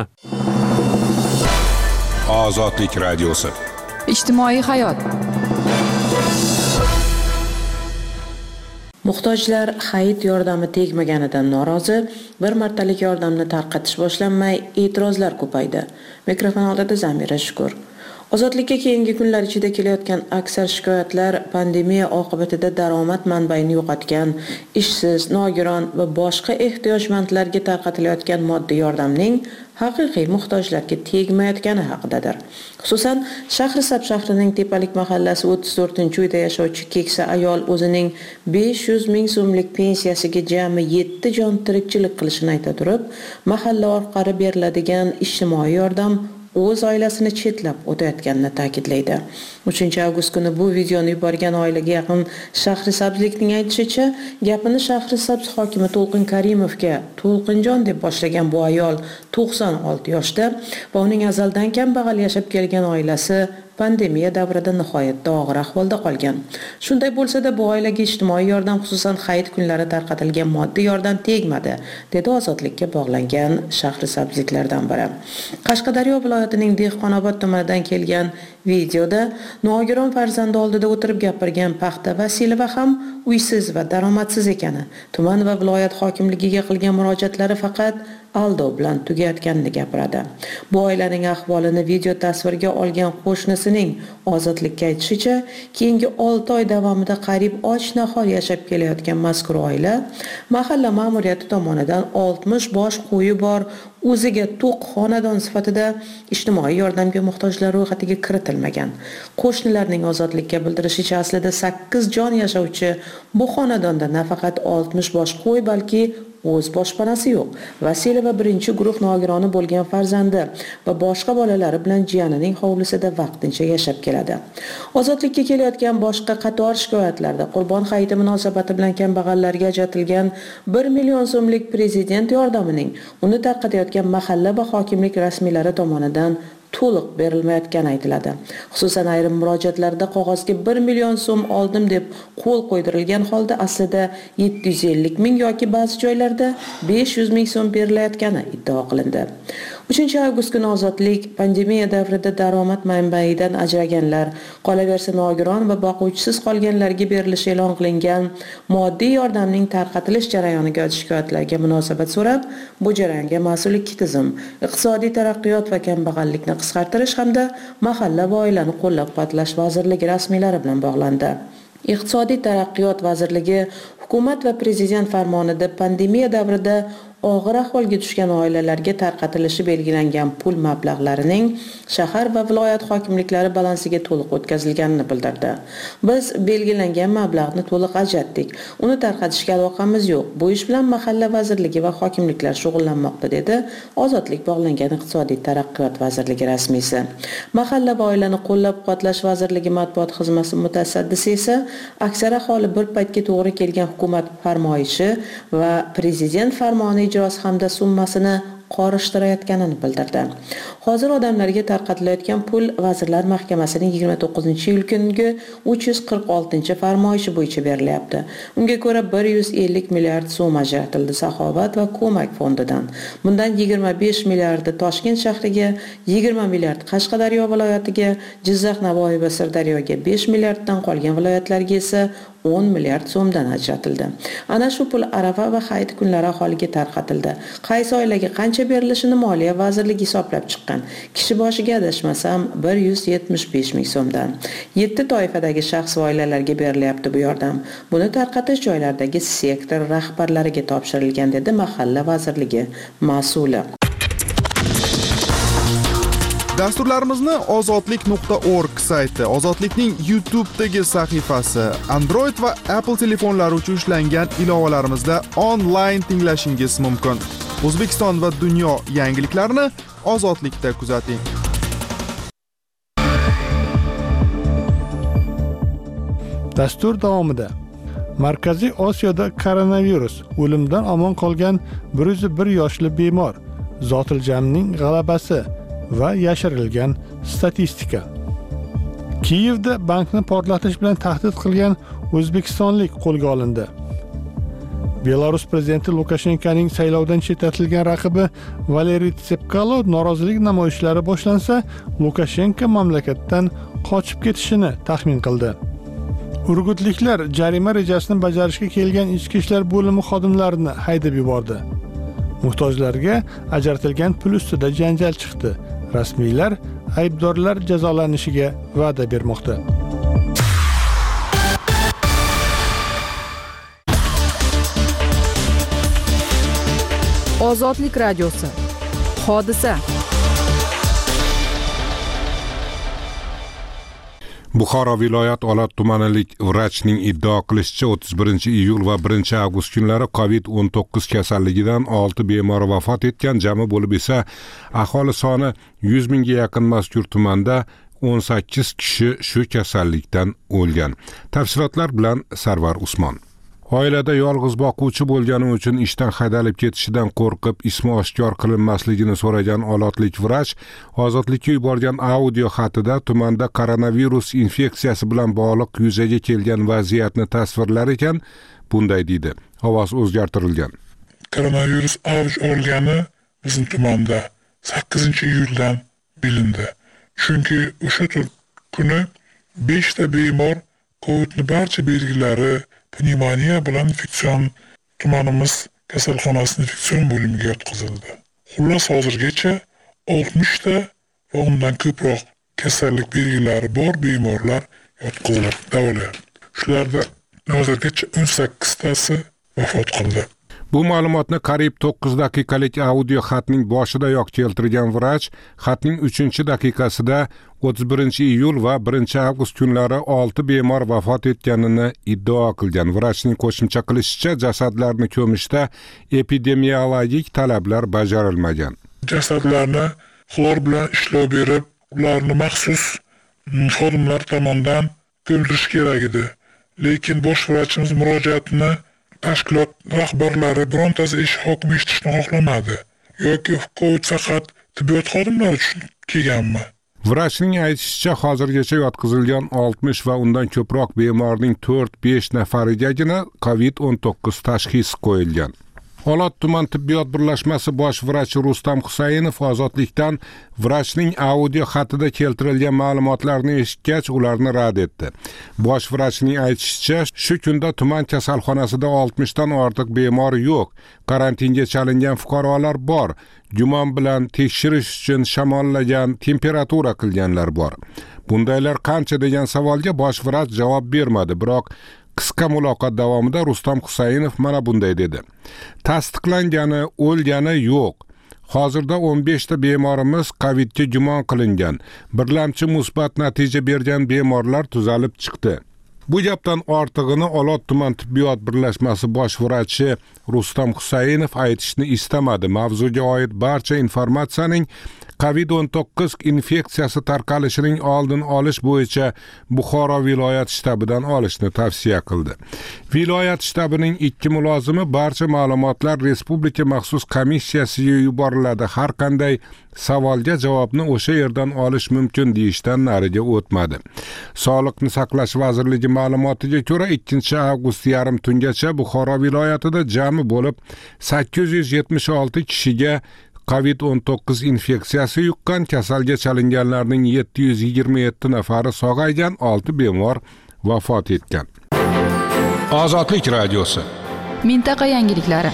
Ozodlik radiosi. Ijtimoiy hayot. Muhtojlar hayit yordami tegmaganidan norozi, bir martalik yordamni tarqatish boshlanmay e'tirozlar ko'paydi. Mikrofon oldida Zamira Shukur. Ozodlikka keyingi kunlar ichida kelayotgan aksar shikoyatlar pandemiya oqibatida daromad manbaini yo'qotgan, ishsiz, nogiron va boshqa ehtiyojmandlarga tarqatilayotgan moddiy yordamning haqiqiy muhtojlarga tegmayotgani haqidadir. Xususan, Shahrisabz shahrining Tepalik mahallasi 34-uyda yashovchi keksa ayol o'zining 500 ming so'mlik pensiyasiga jami 7 jon tirikchilik qilishini ayta turib, mahalla orqali beriladigan ijtimoiy yordam o'z oilasini chetlab o'tayotganini ta'kidlaydi. 3-avgust kuni bu videoni yuborgan oilaga yaqin Shahrisabzlikning aytishicha, gapini Shahrisabz hokimi To'lqin Karimovga To'lqinjon deb boshlagan bu ayol 96 yoshda va uning azaldan kambag'al yashab kelgan oilasi pandemiya davrida nihoyatda og'ir ahvolda qolgan. Shunday bo'lsa-da, bu oilaga ijtimoiy yordam, xususan hayit kunlari tarqatilgan moddiy yordam tegmadi, dedi ozodlikka bog'langan Shahrisabzliklardan biri. Qashqadaryo viloyatining Dehqonobod tumanidan kelgan videoda nogiron farzandi oldida o'tirib gapirgan Paxta Vasilova ham uysiz va daromadsiz ekani, tuman va viloyat hokimligiga qilgan murojaatlari faqat aldov bilan tugayotganini gapiradi. Bu oilaning ahvolini video tasvirga olgan qo'shnisining ozodlikka aytishicha, keyingi 6 oy davomida qariyb och-nahor yashab kelayotgan mazkur oila mahalla ma'muriyati tomonidan 60 bosh qo'yi bor o'ziga to'q xonadon sifatida ijtimoiy yordamga muhtojlar ro'yxatiga kiritilmagan. Qo'shnilarning ozodlikka bildirishicha, aslida 8 jon yashovchi bu xonadonda nafaqat 60 bosh qo'y, balki o'z boshpanasi yo'q. Vasilova birinchi guruh nogironi bo'lgan farzandi va boshqa bolalari bilan jiyanining hovlisida vaqtincha yashab keladi. Ozodlikka kelayotgan boshqa qator shikoyatlarda Qurbon hayiti munosabati bilan kambag'allarga ajratilgan 1 million so'mlik prezident yordamining uni tarqatayotgan mahalla va hokimlik rasmiylari tomonidan to'liq berilmayotgani aytiladi. Xususan, ayrim murojaatlarda qog'ozga 1 million so'm oldim deb qo'l qo'ydirilgan holda aslida 750 ming yoki ba'zi joylarda 500 ming so'm berilayotgani iddao qilindi. 3-avgust kuni Ozodlik pandemiya davrida daromad manbaidan ajraganlar, qolaversa nogiron va boquvchisiz qolganlarga berilishi e'lon qilingan moddiy yordamning tarqatilish jarayoniga oid shikoyatlarga munosabat so'rab, bu jarayonga mas'ul ikki tizim, iqtisodiy taraqqiyot va kambag'allikni qisqartirish hamda mahalla va oilani qo'llab-quvvatlash vazirligi rasmiylari bilan bog'landi. Iqtisodiy taraqqiyot vazirligi hukumat va prezident farmonida pandemiya davrida og'ir ahvolga tushgan oilalarga tarqatilishi belgilangan pul mablag'larining shahar va viloyat hokimliklari balansiga to'liq o'tkazilganini bildirdi. Biz belgilangan mablag'ni to'liq ajratdik. Uni tarqatishga aloqamiz yo'q. Bu ish bilan mahalla vazirligi va hokimliklar shug'ullanmoqda, dedi Ozodlik bog'langan iqtisodiy taraqqiyot vazirligi rasmiysi. Mahalla va oilani qo'llab-quvvatlash vazirligi matbuot xizmati mutasaddisi esa aksar aholi bir paytga to'g'ri kelgan hukumat farmoyishi va prezident farmoni ijrosi hamda summasini qorishtirayotganini bildirdi. Hozir odamlarga tarqatilayotgan pul Vazirlar Mahkamasining 29-iyul kungi 346-farmoyishi bo'yicha berilyapti. Unga ko'ra 150 milliard so'm ajratildi Saxovat va Ko'mak fondidan. Bundan 25 milliardi Toshkent shahriga, 20 milliard Qashqadaryo viloyatiga, Jizzax, Navoiy va Sirdaryoga, 5 milliarddan qolgan viloyatlarga esa 10 milliard so'mdan ajratildi. Ana shu pul Arafa va Hayit kunlari aholiga tarqatildi. Qaysi oilaga qancha berilishini Moliya vazirligi hisoblab chiqqan. Kishi boshiga adashmasam 175 ming so'mdan. 7 toifadagi shaxs va oilalarga berilyapti bu yordam. Buni tarqatish joylardagi sektor rahbarlariga topshirilgan, dedi Mahalla vazirligi mas'uli. Dasturlarimizni ozodlik.org sayti, Ozodlikning YouTube'dagi sahifasi, Android va Apple telefonlari uchun ishlangan ilovalarimizda onlayn tinglashingiz mumkin. O'zbekiston va dunyo yangiliklarini Ozodlikda kuzating. Dastur davomida Markaziy Osiyoda koronavirus o'limdan omon qolgan 101 yoshli bemor, Zotiljamning g'alabasi va yashirilgan statistika. Kiyevda bankni portlatish bilan tahdid qilgan o'zbekistonlik qo'lga olindi. Belarus prezidenti Lukashenkoning saylovdan chetlatilgan raqibi Valeriy Tsepkalo norozilik namoyishlari boshlansa, Lukashenko mamlakatdan qochib ketishini taxmin qildi. Urgutliklar jarima rejasini bajarishga kelgan ichki ishlar bo'limi xodimlarini haydab yubordi. Muhtojlarga ajratilgan pul ustida janjal chiqdi. Rasmiylar aybdorlar jazolanishiga va'da bermoqda. Ozodlik radiosi. Hodisa. Buxoro viloyat Olot tumanilik vrachning iddao qilishicha 31-iyul va 1-avgust kunlari COVID-19 kasalligidan 6 bemor vafot etgan, jami bo'lib esa aholi soni 100 mingga yaqin mazkur tumanda 18 kishi shu kasallikdan o'lgan. Tafsilotlar bilan Sarvar Usmon. Oilada yolg'iz boquvchi bo'lgani uchun ishdan haydalib ketishidan qo'rqib ismi oshkor qilinmasligini so'ragan olotlik vrach Ozodlikka yuborgan audio xatida tumanda koronavirus infeksiyasi bilan bog'liq yuzaga kelgan vaziyatni tasvirlar ekan, bunday deydi. Ovoz o'zgartirilgan. Koronavirus avj olgani bizning tumanda 8-iyuldan bilindi. Chunki o'sha kuni 5 ta bemor COVIDning barcha belgilari pnevmoniya bilan infeksion tumanimiz kasalxonasi infeksion bo'limiga yotqizildi. Xullas hozirgacha 60 ta va undan ko'proq kasallik belgilari bor bemorlar yotqizilib davolanadi. Shularda hozirgacha 18 tasi vafot qildi. Bu ma'lumotni qariyb 9 daqiqalik audio xatning boshidayoq keltirgan vrach, xatning 3-daqiqasida 31-iyul va 1-avgust kunlari 6 bemor vafot etganini iddao qilgan. Vrachning qo'shimcha qilishicha, jasadlarni ko'mishda epidemiologik talablar bajarilmagan. Jasadlarni xlor bilan ishlov berib, ularni maxsus xodimlar tomonidan ko'mdirish kerak edi. Lekin bosh vrachimiz murojaatini tashkilot rahbarlari birontasi hukm eshitishni xohlamadi. Yoki COVID faqat tibbiyot xodimlari uchun kelganmi? Vrachning aytishicha, hozirgacha yotqizilgan 60 va undan ko'proq bemorning 4-5 nafarigagina COVID-19 tashxisi qo'yilgan. Olot tuman tibbiyot birlashmasi bosh vrachi Rustam Husaynov Ozodlikdan vrachning audio xatida keltirilgan ma'lumotlarni eshitgach, ularni rad etdi. Bosh vrachning aytishicha, shu kunda tuman kasalxonasida 60 dan ortiq bemor yo'q. Karantinga chalingan fuqarolar bor. Gumon bilan tekshirish uchun shamollagan, temperatura qilganlar bor. Bundaylar qancha degan savolga bosh vrach javob bermadi, biroq qisqa muloqot davomida Rustam Husaynov mana bunday dedi. Tasdiqlangani, o'lgani yo'q. Hozirda 15 ta bemorimiz COVIDga gumon qilingan. Birlamchi musbat natija bergan bemorlar tuzalib chiqdi. Bu gapdan ortig'ini Olot tuman tibbiyot birlashmasi bosh vrachi Rustam Husaynov aytishni istamadi. Mavzuga oid barcha informatsiyaning COVID-19 infeksiyasi tarqalishining oldini olish bo'yicha Buxoro viloyat shtabidan olishni tavsiya qildi. Viloyat shtabining 2 mulozimi barcha ma'lumotlar respublika maxsus komissiyasiga yuboriladi. Har qanday savolga javobni o'sha yerdan olish mumkin deyishdan nariga o'tmadi. Sog'liqni saqlash vazirligi ma'lumotiga ko'ra 2-avgust yarim tungacha Buxoro viloyatida jami bo'lib 876 kishiga COVID-19 infeksiyasi yuqqan, kasalga chalinganlarning 727 nafari sog'aygan, 6 bemor vafot etgan. Ozodlik radiosi. Mintaqa yangiliklari.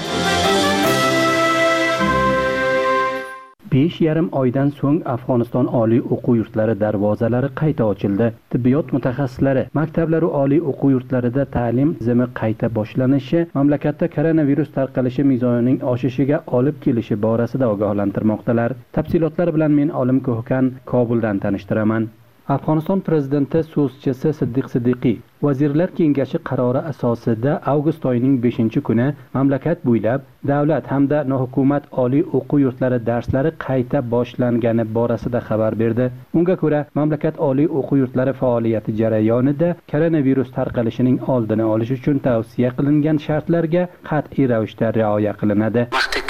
5,5 oydan so'ng Afg'oniston oliy o'quv yurtlari darvozalari qayta ochildi. Tibbiyot mutaxassislari maktablar va oliy o'quv yurtlarida ta'lim tizimi qayta boshlanishi mamlakatda koronavirus tarqalishi mezonining oshishiga olib kelishi borasida ogohlantirmoqdalar. Tafsilotlar bilan men Olim Ko'hkan Kobuldan tanishtiraman. Afg'oniston prezidenti so'zchisi Siddiq Siddiqiy Vazirlar Kengashi qarori asosida avgust oyining 5-kuni mamlakat bo'ylab davlat hamda nohukumat oliy o'quv yurtlari darslari qayta boshlangani borasida xabar berdi. Unga ko'ra, mamlakat oliy o'quv yurtlari faoliyati jarayonida koronavirus tarqalishining oldini olish uchun tavsiya qilingan shartlarga qat'iy ravishda rioya qilinadi.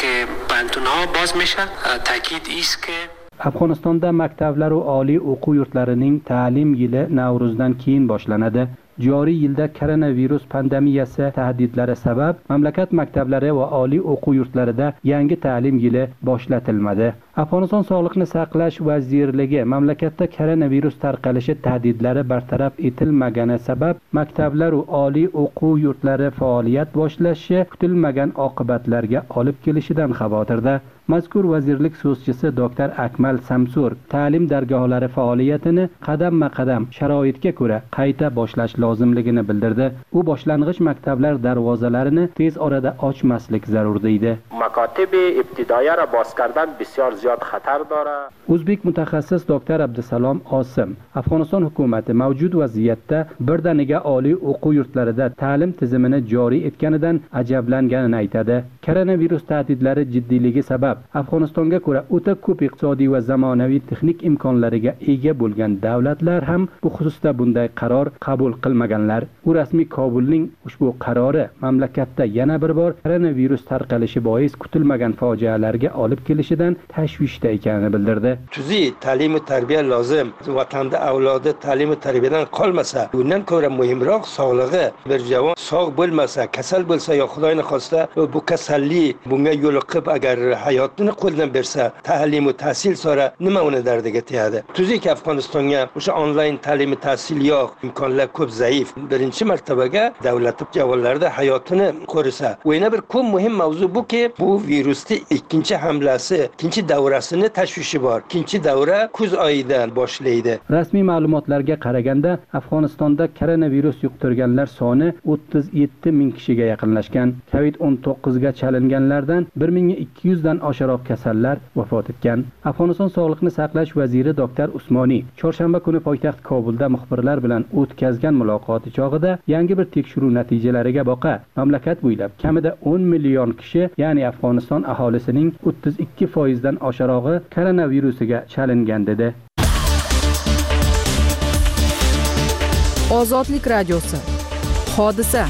Afg'onistonda maktablar va oliy o'quv yurtlarining ta'lim yili Navruzdan keyin boshlanadi. Joriy yilda koronavirus pandemiyasi tahdidlari sabab mamlakat maktablari va oliy o'quv yurtlarida yangi ta'lim yili boshlatilmadi. Afg'oniston Sog'liqni saqlash vazirligi mamlakatda koronavirus tarqalishi tahdidlari bartaraf etilmagani sabab maktablar va oliy o'quv yurtlari faoliyat boshlashi kutilmagan oqibatlarga olib kelishidan xavotirda. Mazkur vazirlik so'zchisi Dr. Akmal Samsur ta'lim dargohlari faoliyatini qadamma-qadam sharoitga ko'ra qayta boshlash lozimligini bildirdi. U boshlang'ich maktablar darvozalarini tez orada ochmaslik zarur deydi. Makotib ibtidoiya ra boz kardan bisyor ziyod xatar dora. O'zbek mutaxassis Dr. Abdusalom Osim Afg'oniston hukumati mavjud vaziyatda birdaniga oliy o'quv yurtlarida ta'lim tizimini joriy etganidan ajablanganini aytadi. Koronavirus tahdidlari jiddiyligi sabab Afg'onistonga ko'ra o'ta ko'p iqtisodiy va zamonaviy texnik imkonlariga ega bo'lgan davlatlar ham bu xususda bunday qaror qabul qilmaganlar. U rasmiy Kobulning ushbu qarori mamlakatda yana bir bor koronavirus tarqalishi bois kutilmagan fojialarga olib kelishidan tashvishda ekanini bildirdi. Tuzi ta'lim va tarbiya lozim. Vatanda avlodi ta'lim va tarbiyadan qolmasa, bundan ko'ra muhimroq sog'lig'i. Bir javon sog' bo'lmasa, kasal bo'lsa yo Xudoyni xosta bu kasallik bunga yo'liqib agar hayotini qo'ldan bersa, ta'lim va tahsil sora nima uni dardiga tegadi. Tuziki Afg'onistonga o'sha onlayn ta'lim va tahsil yo'q, imkonlar ko'p zaif. Birinchi martabaga davlat javonlarida hayotini ko'rsa, va yana bir ko'p muhim mavzu buki, bu virusning ikkinchi hamlasi, ikkinchi davrasini tashvishi bor. Ikkinchi davra kuz oyidan boshlaydi. Rasmiy ma'lumotlarga qaraganda, Afg'onistonda koronavirus yuqtirganlar soni 37 ming kishiga yaqinlashgan. COVID-19 ga chalinganlardan 1200 dan oshiqroq kasallar vafot etgan. Afg'oniston Sog'liqni saqlash vaziri Dr. Usmoniy chorshanba kuni poytaxt Kobulda muxbirlar bilan o'tkazgan muloqoti chog'ida yangi bir tekshiruv natijalariga boqa mamlakat bo'ylab kamida 10 million kishi, ya'ni Afg'oniston aholisining 32% dan oshiqrog'i koronavirusiga chalingan dedi. Ozodlik radiosi. Hodisa.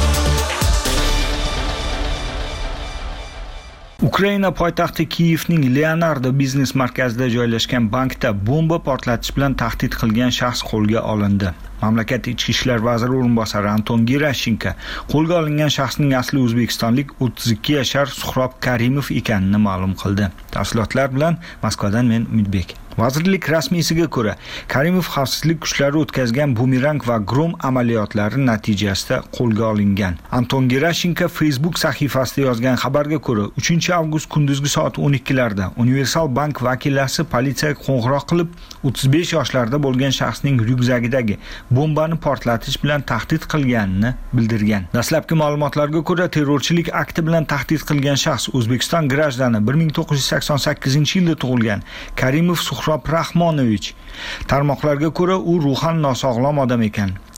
Ukraina poytaxti Kiyevning Leonardo biznes markazida joylashgan bankda bomba portlatish bilan tahdid qilgan shaxs qo'lga olindi. Mamlakat ichki ishlar vaziri o'rinbosari Anton Gerashenko qo'lga olingan shaxsning asli o'zbekistonlik 32 yashar Suhrob Karimov ekanini ma'lum qildi. Tafsilotlar bilan Moskvadan men Umidbek. Vazirlik rasmiysiga ko'ra, Karimov xavfsizlik kuchlari o'tkazgan bumerang va grom amaliyotlari natijasida qo'lga olingan. Anton Gerashenko Facebook sahifasida yozgan xabarga ko'ra, 3-avgust kunduzgi soat 12larda Universal Bank vakillasi politsiyaga qo'ng'iroq qilib, 35 yoshlarda bo'lgan shaxsning ryukzagidagi bombani portlatish bilan tahdid qilganini bildirgan. Dastlabki ma'lumotlarga ko'ra, terrorchilik akti bilan tahdid qilgan shaxs O'zbekiston grajdani 1988-yilda tug'ilgan Karimov Suhrob Rahmonovich. Tarmoqlarga ko'ra, u ruhan nosog'lom odam ekan.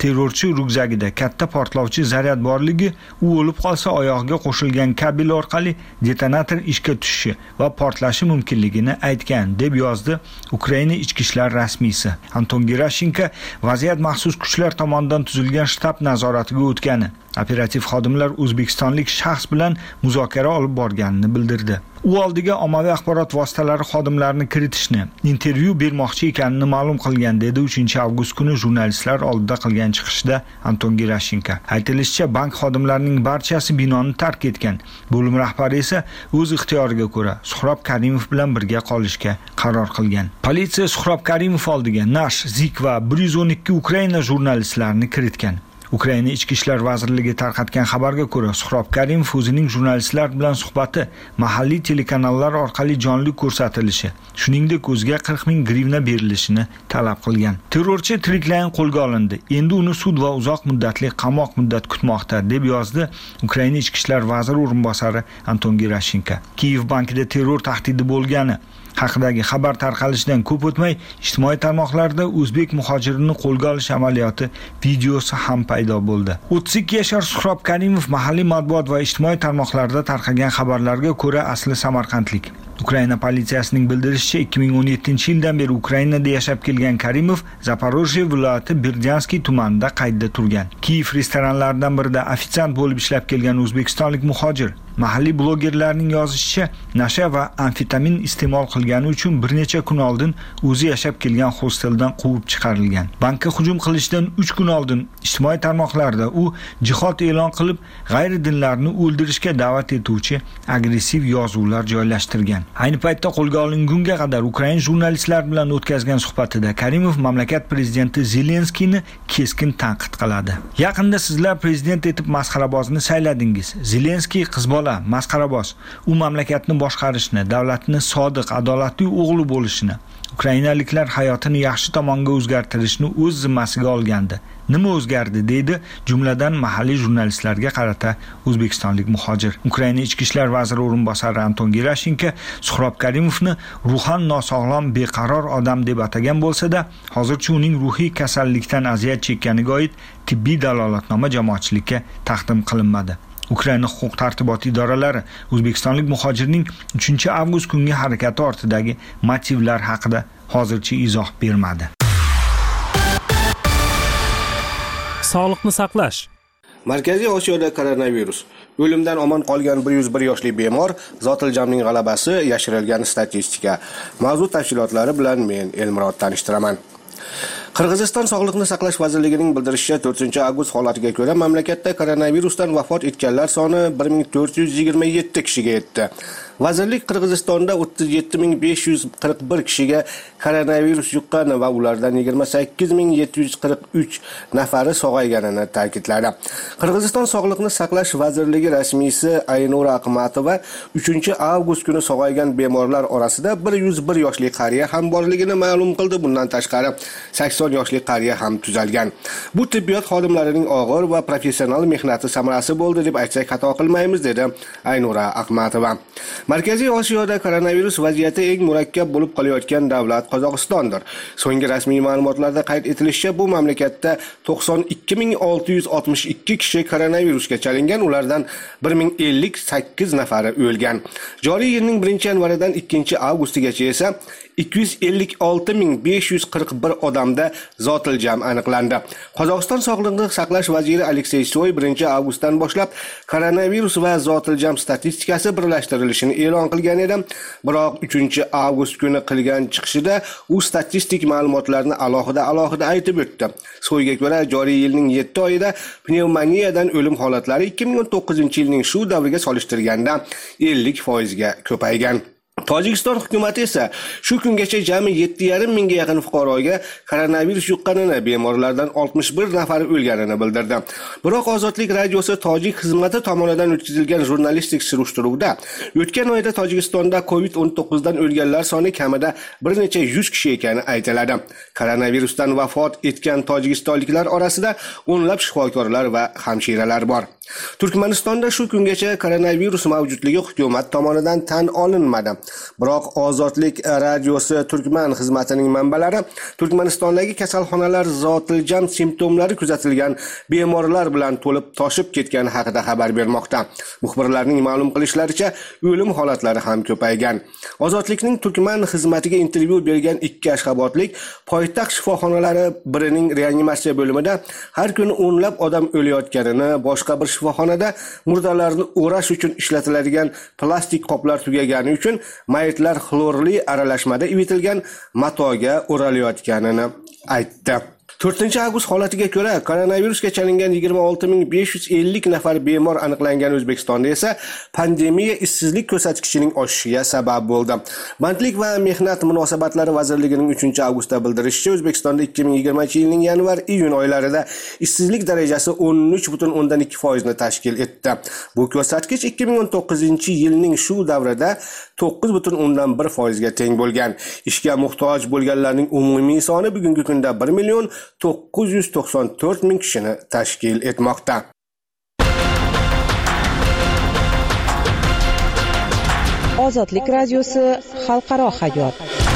terrorchi ryukzagida katta portlovchi zaryad borligi, u o'lib qolsa oyog'iga qo'shilgan kabel orqali detonator ishga tushishi va portlashi mumkinligini aytgan, deb yozdi Ukraina ichki ishlar rasmiysi. Anton Gerashenko vaziyat maxsus kuchlar tomonidan tuzilgan shtab nazoratiga o'tgani, operativ xodimlar o'zbekistonlik shaxs bilan muzokara olib borganini bildirdi. U oldiga ommaviy axborot vositalari xodimlarini kiritishni, intervyu bermoqchi ekanini ma'lum qilgan, dedi 3-avgust kuni jurnalistlar oldida qilgan chiqishida Anton Gerashenko. Aytilishicha, bank xodimlarining barchasi binoni tark etgan. Bo'lim rahbari esa o'z ixtiyoriga ko'ra Suhrob Karimov bilan birga qolishga qaror qilgan. Politsiya Suhrob Karimov oldiga Nash, Zik va 112 Ukraina jurnalistlarini kiritgan. Ukraina ichki ishlar vazirligi tarqatgan xabarga ko'ra, Suhrob Karimov o'zining jurnalistlar bilan suhbati mahalliy telekanallar orqali jonli ko'rsatilishi, shuningdek o'ziga 40 ming grivna berilishini talab qilgan. Terrorchi tiriklayin qo'lga olindi. Endi uni sud va uzoq muddatli qamoq muddat kutmoqda, deb yozdi Ukraina ichki ishlar vaziri o'rinbosari Anton Gerashenko. Kiyev bankida terror tahdidi bo'lgani haqidagi xabar tarqalishidan ko'p o'tmay, ijtimoiy tarmoqlarda o'zbek muhojirini qo'lga olish amaliyoti videosi ham paydo bo'ldi. 32 yashar Suhrob Karimov mahalliy matbuot va ijtimoiy tarmoqlarda tarqagan xabarlarga ko'ra asli samarqandlik. Ukraina politsiyasining bildirishicha, 2017-yildan beri Ukrainada yashab kelgan Karimov Zaporojye viloyati Berdyanskiy tumanida qaydda turgan. Kiyev restoranlaridan birida ofitsiant bo'lib ishlab kelgan o'zbekistonlik muhojir mahalliy blogerlarning yozishicha, nasha va amfetamin iste'mol qilgani uchun bir necha kun oldin o'zi yashab kelgan hosteldan quvib chiqarilgan. Bankka hujum qilishdan 3 kun oldin ijtimoiy tarmoqlarda u jihod e'lon qilib, g'ayridinlarni o'ldirishga da'vat etuvchi agressiv yozuvlar joylashtirgan. Ayni paytda qo'lga olingunga qadar Ukraina jurnalistlar bilan o'tkazgan suhbatida Karimov mamlakat prezidenti Zelenskiyni keskin tanqid qiladi. Yaqinda sizlar prezident etib masxarabozni sayladingiz. Zelenskiy qizbola, masxaraboz. U mamlakatni boshqarishni, davlatni sodiq, adolatli o'g'li bo'lishini, ukrainaliklar hayotini yaxshi tomonga o'zgartirishni o'z zimmasiga olgandi. Nima o'zgardi, deydi jumladan mahalliy jurnalistlarga qarata o'zbekistonlik muhojir. Ukraina ichki ishlar vaziri o'rinbosari Anton Gerashenko Suhrob Karimovni ruhan nosog'lom, beqaror odam deb atagan bo'lsa-da, hozircha uning ruhiy kasallikdan aziyat chekkaniga oid tibbiy dalolatnoma jamoatchilikka taqdim qilinmadi. Ukraina huquq tartibot idoralari o'zbekistonlik muhojirning 3-avgust kungi harakati ortidagi motivlar haqida hozircha izoh bermadi. Sog'liqni saqlash. Markaziy Osiyoda koronavirus. O'limdan omon qolgan 101 yoshli bemor, Zotiljamning g'alabasi, yashirilgan statistika. Mavzu tafsilotlari bilan men Elmurod tanishtiraman. Qirg'iziston Sog'liqni saqlash vazirligining bildirishicha 4-avgust holatiga ko'ra mamlakatda koronavirusdan vafot etganlar soni 1427 kishiga yetdi. Vazirlik Qirg'izistonda 37541 kishiga koronavirus yuqqan va ulardan 28743 nafari sog'ayganini ta'kidladi. Qirg'iziston Sog'liqni saqlash vazirligi rasmiysi Aynura Aqmatova 3-avgust kuni sog'aygan bemorlar orasida 101 yoshli qariya ham borligini ma'lum qildi. Bundan tashqari 80 yoshli qariya ham tuzalgan. Bu tibbiyot xodimlarining og'ir va professional mehnati samarasi bo'ldi deb aytsak xato qilmaymiz, dedi Aynura Aqmatova. Markaziy Osiyoda koronavirus vaziyati eng murakkab bo'lib qolayotgan davlat Qozog'istondir. So'nggi rasmiy ma'lumotlarda qayd etilishicha, bu mamlakatda 92662 kishi koronavirusga chalingan, ulardan 1058 nafari o'lgan. Joriy yilning 1-yanvaridan 2-avgustigacha esa 256541 odamda zotiljam aniqlandi. Qozog'iston Sog'liqni saqlash vaziri Aleksey Soy 1-avgustdan boshlab koronavirus va zotiljam statistikasi birlashtirilishini e'lon qilgan edi. Biroq 3-avgust kuni qilgan chiqishida u statistik ma'lumotlarni alohida aytib o'tdi. Soyga ko'ra, joriy yilning 7 oyida pnevmoniyadan o'lim holatlari 2019-yilning shu davriga solishtirganda 50% ga ko'paygan. Tojikiston hukumati esa shu kungacha jami 7,5 mingga yaqin fuqaroga koronavirus yuqqanini, bemorlardan 61 nafari o'lganini bildirdi. Biroq Ozodlik radiosi Tojik xizmati tomonidan o'tkazilgan jurnalistik surishtiruvda o'tgan oyda Tojikistonda COVID-19 dan o'lganlar soni kamida bir necha 100 kishi ekani aytiladi. Koronavirusdan vafot etgan tojikistonliklar orasida o'nlab shifokorlar va hamshiralar bor. Turkmanistonda shu kungacha koronavirus mavjudligi hukumat tomonidan tan olinmadi. Biroq Ozodlik radiosi Turkman xizmatining manbalari Turkmanistondagi kasalxonalar zotiljam simptomlari kuzatilgan bemorlar bilan to'lib toshib ketgani haqida xabar bermoqda. Muxbirlarning ma'lum qilishlaricha, o'lim holatlari ham ko'paygan. Ozodlikning Turkman xizmatiga intervyu bergan ikki ashxobodlik poytaxt shifoxonalari birining reanimatsiya bo'limida har kuni o'nlab odam o'layotganini, boshqa bir shifoxonada murdalarni o'rash uchun ishlatiladigan plastik qoplar tugagani uchun mayitlar xlorli aralashmada ivitilgan matoga o'ralayotganini aytdi. 4 avgust holatiga ko'ra koronavirusga chalingan 26550 nafar bemor aniqlangan O'zbekistonda esa pandemiya ishsizlik ko'rsatkichining oshishiga sabab bo'ldi. Bandlik va mehnat munosabatlari vazirligining 3-avgustda bildirishicha, O'zbekistonda 2020-yilning yanvar-iyun oylarida ishsizlik darajasi 13.2% ni tashkil etdi. Bu ko'rsatkich 2019-yilning shu davrida 9.1% ga teng bo'lgan. Ishga muhtoj bo'lganlarning umumiy soni bugungi kunda 1,994,000 kishini tashkil etmoqda. Ozodlik radiosi xalqaro hayot.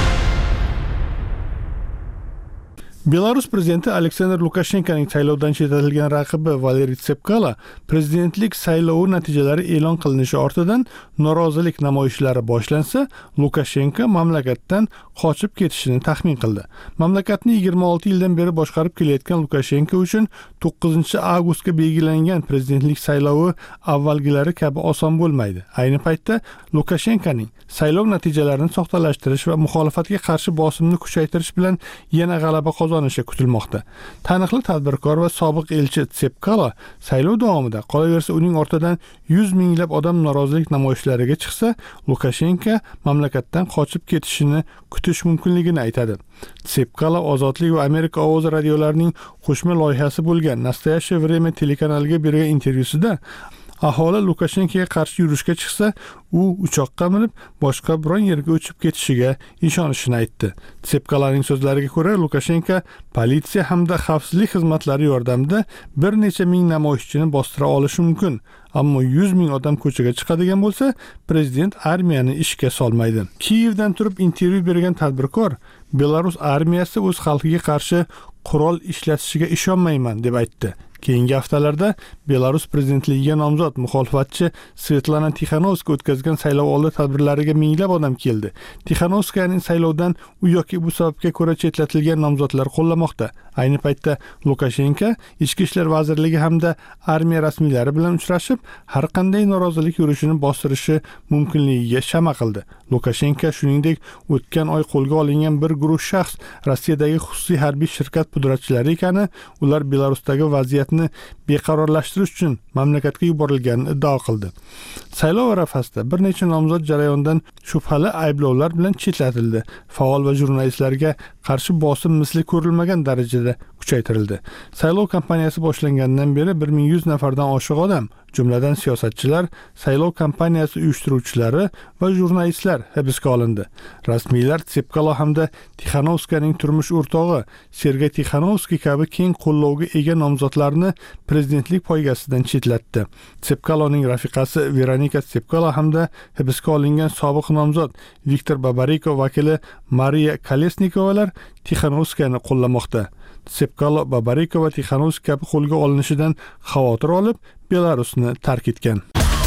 Belarus prezidenti Aleksandr Lukashenkoning saylovdan chetlatilgan raqibi Valeriy Tsepkalo prezidentlik saylovi natijalari e'lon qilinishi ortidan norozilik namoyishlari boshlansa, Lukashenko mamlakatdan qochib ketishini taxmin qildi. Mamlakatni 26 yildan beri boshqarib kelayotgan Lukashenko uchun 9-avgustga belgilangan prezidentlik saylovi avvalgilari kabi oson bo'lmaydi. Ayni paytda Lukashenkoning saylov natijalarini soxtalashtirish va muxolifatga qarshi bosimni kuchaytirish bilan yana g'alaba qozonishi kutilmoqda. Taniqli tadbirkor va sobiq elchi Tsepkalo saylov davomida qolaversa uning ortidan 100 minglab odam norozilik namoyishlariga chiqsa, Lukashenko mamlakatdan qochib ketishini kutish mumkinligini aytadi. Tsepkalo Ozodlik va Amerika ovozi radiolarining qo'shma loyihasi bo'lgan Nastoящее время telekanaliga bergan intervyusida aholi Lukashenkoga qarshi yurishga chiqsa, u uchoqqa minib boshqa biron yerga uchib ketishiga ishonishini aytdi. Tsepkaloning so'zlariga ko'ra, Lukashenko politsiya hamda xavfsizlik xizmatlari yordamida bir necha ming namoyishchini bostira olishi mumkin. Ammo 100 ming odam ko'chaga chiqadigan bo'lsa, prezident armiyani ishga solmaydi. Kiyevdan turib intervyu bergan tadbirkor Belarus armiyasi o'z xalqiga qarshi qurol ishlatishiga ishonmayman deb aytdi. Keyingi haftalarda Belarus prezidentligiga nomzod muxolifatchi Svetlana Tixanovska o'tkazgan saylov oldi tadbirlariga minglab odam keldi. Tixanovskaning saylovdan u yoki bu sababga ko'ra chetlatilgan nomzodlar qo'llamoqda. Ayni paytda Lukashenko Ichki ishlar vazirligi hamda armiya rasmiylari bilan uchrashib, har qanday norozilik yurishini bostirishi mumkinligiga shama qildi. Lukashenko shuningdek, o'tgan oy qo'lga olingan bir guruh shaxs Rossiyadagi xususiy harbiy shirkat pudratchilari ekani, ular Belarusdagi vaziyatni beqarorlashtirish uchun mamlakatga yuborilganini iddao qildi. Saylov arafasida bir necha nomzod jarayondan shubhali ayblovlar bilan chetlatildi. Faol va jurnalistlarga qarshi bosim misli ko'rilmagan darajada kuchaytirildi. Saylov kampaniyasi boshlangandan beri 1100 nafardan oshiq odam, jumladan siyosatchilar, saylov kampaniyasi uyushtiruvchilari va jurnalistlar hibsga olindi. Rasmiylar Tsepkalo hamda Tixanovskaning turmush o'rtog'i Sergey Tixanovskiy kabi keng qo'llovga ega nomzodlarni prezidentlik poygasidan chetlatdi. Tsepkaloning rafiqasi Veronika Tsepkalo hamda hibsga olingan sobiq nomzod Viktor Babariko vakili Mariya Kolesnikovalar Tixanovskani qo'llamoqda. Tsepkalo Babariko va Tixanovskiy kabi qo'lga olinishidan xavotir olib, Belarusni tark etgan.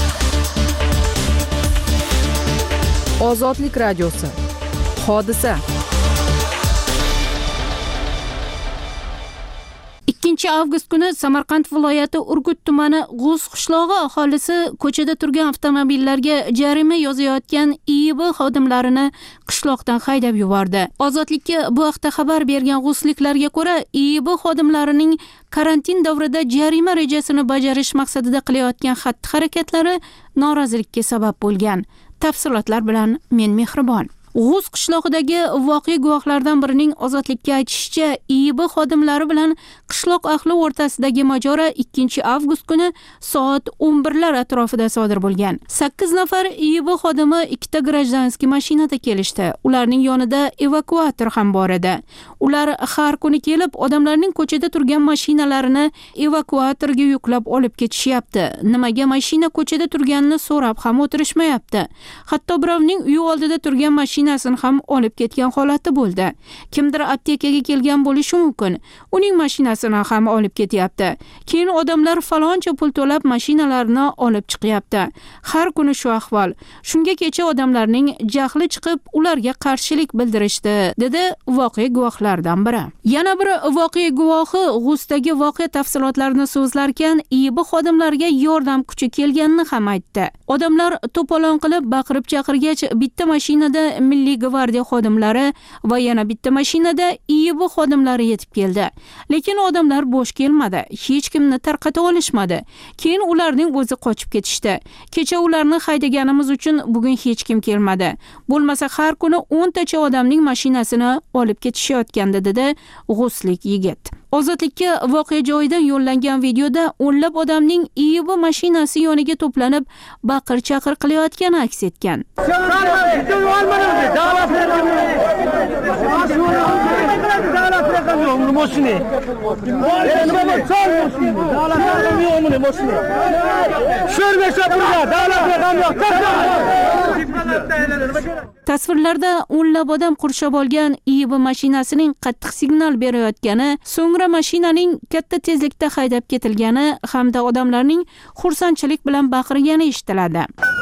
Ozodlik radiosi. Hodisa. 2-avgust kuni Samarqand viloyati Urgut tumani G'uz qishlog'i aholisi ko'chada turgan avtomobillarga jarima yozayotgan IIB xodimlarini qishloqdan haydab yubordi. Ozodlikka bu haqda xabar bergan g'uzliklarga ko'ra, IIB xodimlarining karantin davrida jarima rejasini bajarish maqsadida qilayotgan xatti-harakatlari norozilikka sabab bo'lgan. Tafsilotlar bilan men Mehribon. G'uz qishlog'idagi voqea guvohlaridan birining Ozodlikka aytishicha, IIB xodimlari bilan qishloq ahli o'rtasidagi mojaro 2-avgust kuni soat 11lar atrofida sodir bo'lgan. 8 nafar IIB xodimi ikkita grajdanskiy mashinada kelishdi. Ularning yonida evakuator ham bor edi. Ular har kuni kelib, odamlarning ko'chada turgan mashinalarini evakuatorga yuklab olib ketishyapti. Nimaga mashina ko'chada turganini so'rab ham o'tirishmayapti. Hatto birovning uyi oldida turgan mashinasini ham olib ketgan holati bo'ldi. Kimdir aptekaga kelgan bo'lishi mumkin. Uning mashinasini ham olib ketyapti. Keyin odamlar faloncha pul to'lab mashinalarni olib chiqyapti. Har kuni shu ahvol. Shunga kecha odamlarning jahli chiqib, ularga qarshilik bildirishdi, dedi voqea guvohlaridan biri. Yana bir voqea guvohi G'ustagi voqea tafsilotlarini so'zlarkan, IIB xodimlariga yordam kuchi kelganini ham aytdi. Odamlar to'polon qilib baqirib chaqirgach, bitta mashinada Milliy gvardiya xodimlari va yana bitta mashinada IIB xodimlari yetib keldi. Lekin odamlar bo'sh kelmadi. Hech kimni tarqata olishmadi. Keyin ularning o'zi qochib ketishdi. Kecha ularni haydaganimiz uchun bugun hech kim kelmadi. Bo'lmasa har kuni 10 tacha odamning mashinasini olib ketishayotgandi, dedi g'uslik yigit. Ozodlikka voqea joyidan yo'llangan videoda o'nlab odamning IIB mashinasi yoniga to'planib baqir-chaqir qilayotgani aks etgan. Tasvirlarda o'nlab odam qurshab olgan IIB mashinasining qattiq signal berayotgani, so'ngra mashinaning katta tezlikda haydab ketilgani hamda odamlarning xursandchilik bilan baqirgani eshitiladi.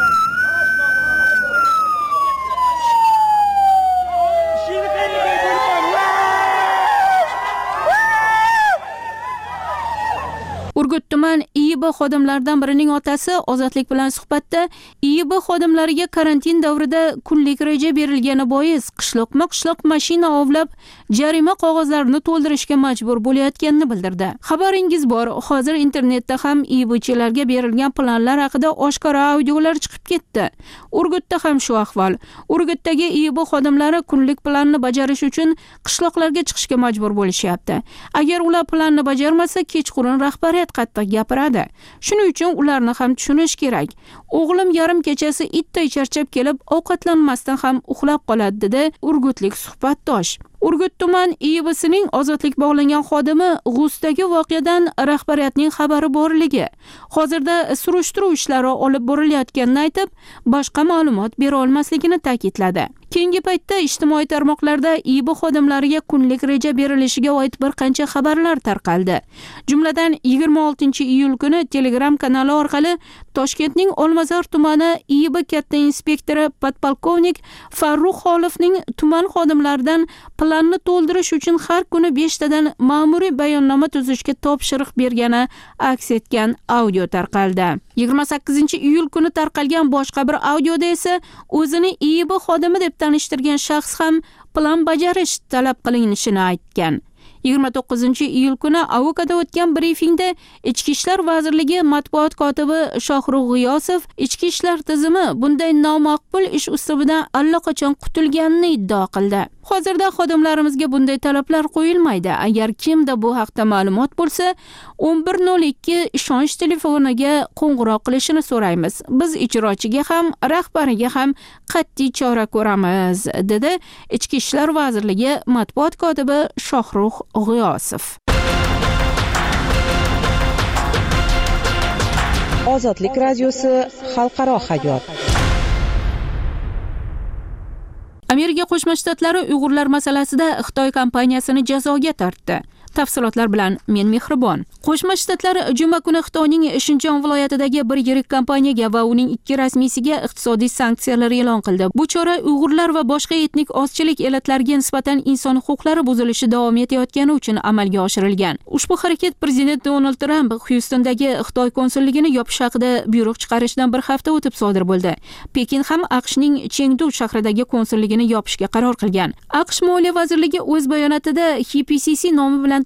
Urgut tuman IIB xodimlaridan birining otasi ozodlik bilan suhbatda IIB xodimlariga karantin davrida kunlik reja berilgani bois qishloqma-qishloq mashina ovlab jarima qog'ozlarini to'ldirishga majbur bo'layotganini bildirdi. Xabaringiz bor, hozir internetda ham IIBchilarga berilgan planlar haqida oshkora audiolar chiqib ketdi. Urgutda ham shu ahvol. Urgutdagi IIB xodimlari kunlik planni bajarish uchun qishloqlarga chiqishga majbur bo'lishyapti. Agar ular planni bajarmasa, kechqurun rahbariyat qattiq gapiradi. Shuning uchun ularni ham tushunish kerak. O'g'lim yarim kechasi itday charchab kelib, ovqatlanmasdan ham uxlab qoladi, dedi urgutlik suhbatdosh. Urgut tuman IIBsining ozodlik bog'langan xodimi G'ustagi voqeadan rahbariyatning xabari borligi, hozirda surishtiruv ishlari olib borilayotganini aytib, boshqa ma'lumot bera olmasligini ta'kidladi. Keyingi paytda ijtimoiy tarmoqlarda IIB xodimlariga kunlik reja berilishiga oid bir qancha xabarlar tarqaldi. Jumladan 26-iyul kuni Telegram kanali orqali Toshkentning Olmazor tumani IIB katta inspektori podpolkovnik Farruh Xolovning tuman xodimlaridan planni to'ldirish uchun har kuni 5 tadan ma'muriy bayonnoma tuzishga topshiriq bergani aks etgan audio tarqaldi. 28-iyul kuni tarqalgan boshqa bir audioda esa o'zini IIB xodimi deb tanishtirgan shaxs ham plan bajarish talab qilinishini aytgan. 29-iyul kuni Avokada o'tgan brifingda Ichki ishlar vazirligi matbuot kotibi Shohrux G'iyosov ichki ishlar tizimi bunday nomaqbul ish usubidan allaqachon qutulganini iddao qildi. Hozirda xodimlarimizga bunday talablar qo'yilmaydi. Agar kimda bu haqda ma'lumot bo'lsa, 1102 ishonch telefoniga qo'ng'iroq qilishini so'raymiz. Biz ijrochiga ham, rahbariga ham qat'iy chora ko'ramiz, dedi Ichki ishlar vazirligi matbuot kotibi Shohrux G'iyosov. Ozodlik radiosi xalqaro hayot. Amerika Qo'shma Shtatlari Uyg'urlar masalasida Xitoy kompaniyasini jazoga tortdi. Tafsilotlar bilan men Mehribon. Qo'shma Shtatlar juma kuni Xitoyning Shinjon viloyatidagi bir yirik kompaniyaga va uning 2 rasmiysiga iqtisodiy sanksiyalar e'lon qildi. Bu chora Uyg'urlar va boshqa etnik ozchilik elatlariga nisbatan inson huquqlari buzilishi davom etayotgani uchun amalga oshirilgan. Ushbu harakat Prezident Donald Trump Houstondagi Xitoy konsulligini yopish haqida buyruq chiqarishdan bir hafta o'tib sodir bo'ldi. Pekin ham AQShning Chengdu shahridagi konsulligini yopishga qaror qilgan. AQSh Moliya vazirligi o'z bayonotida HPCC nomi bilan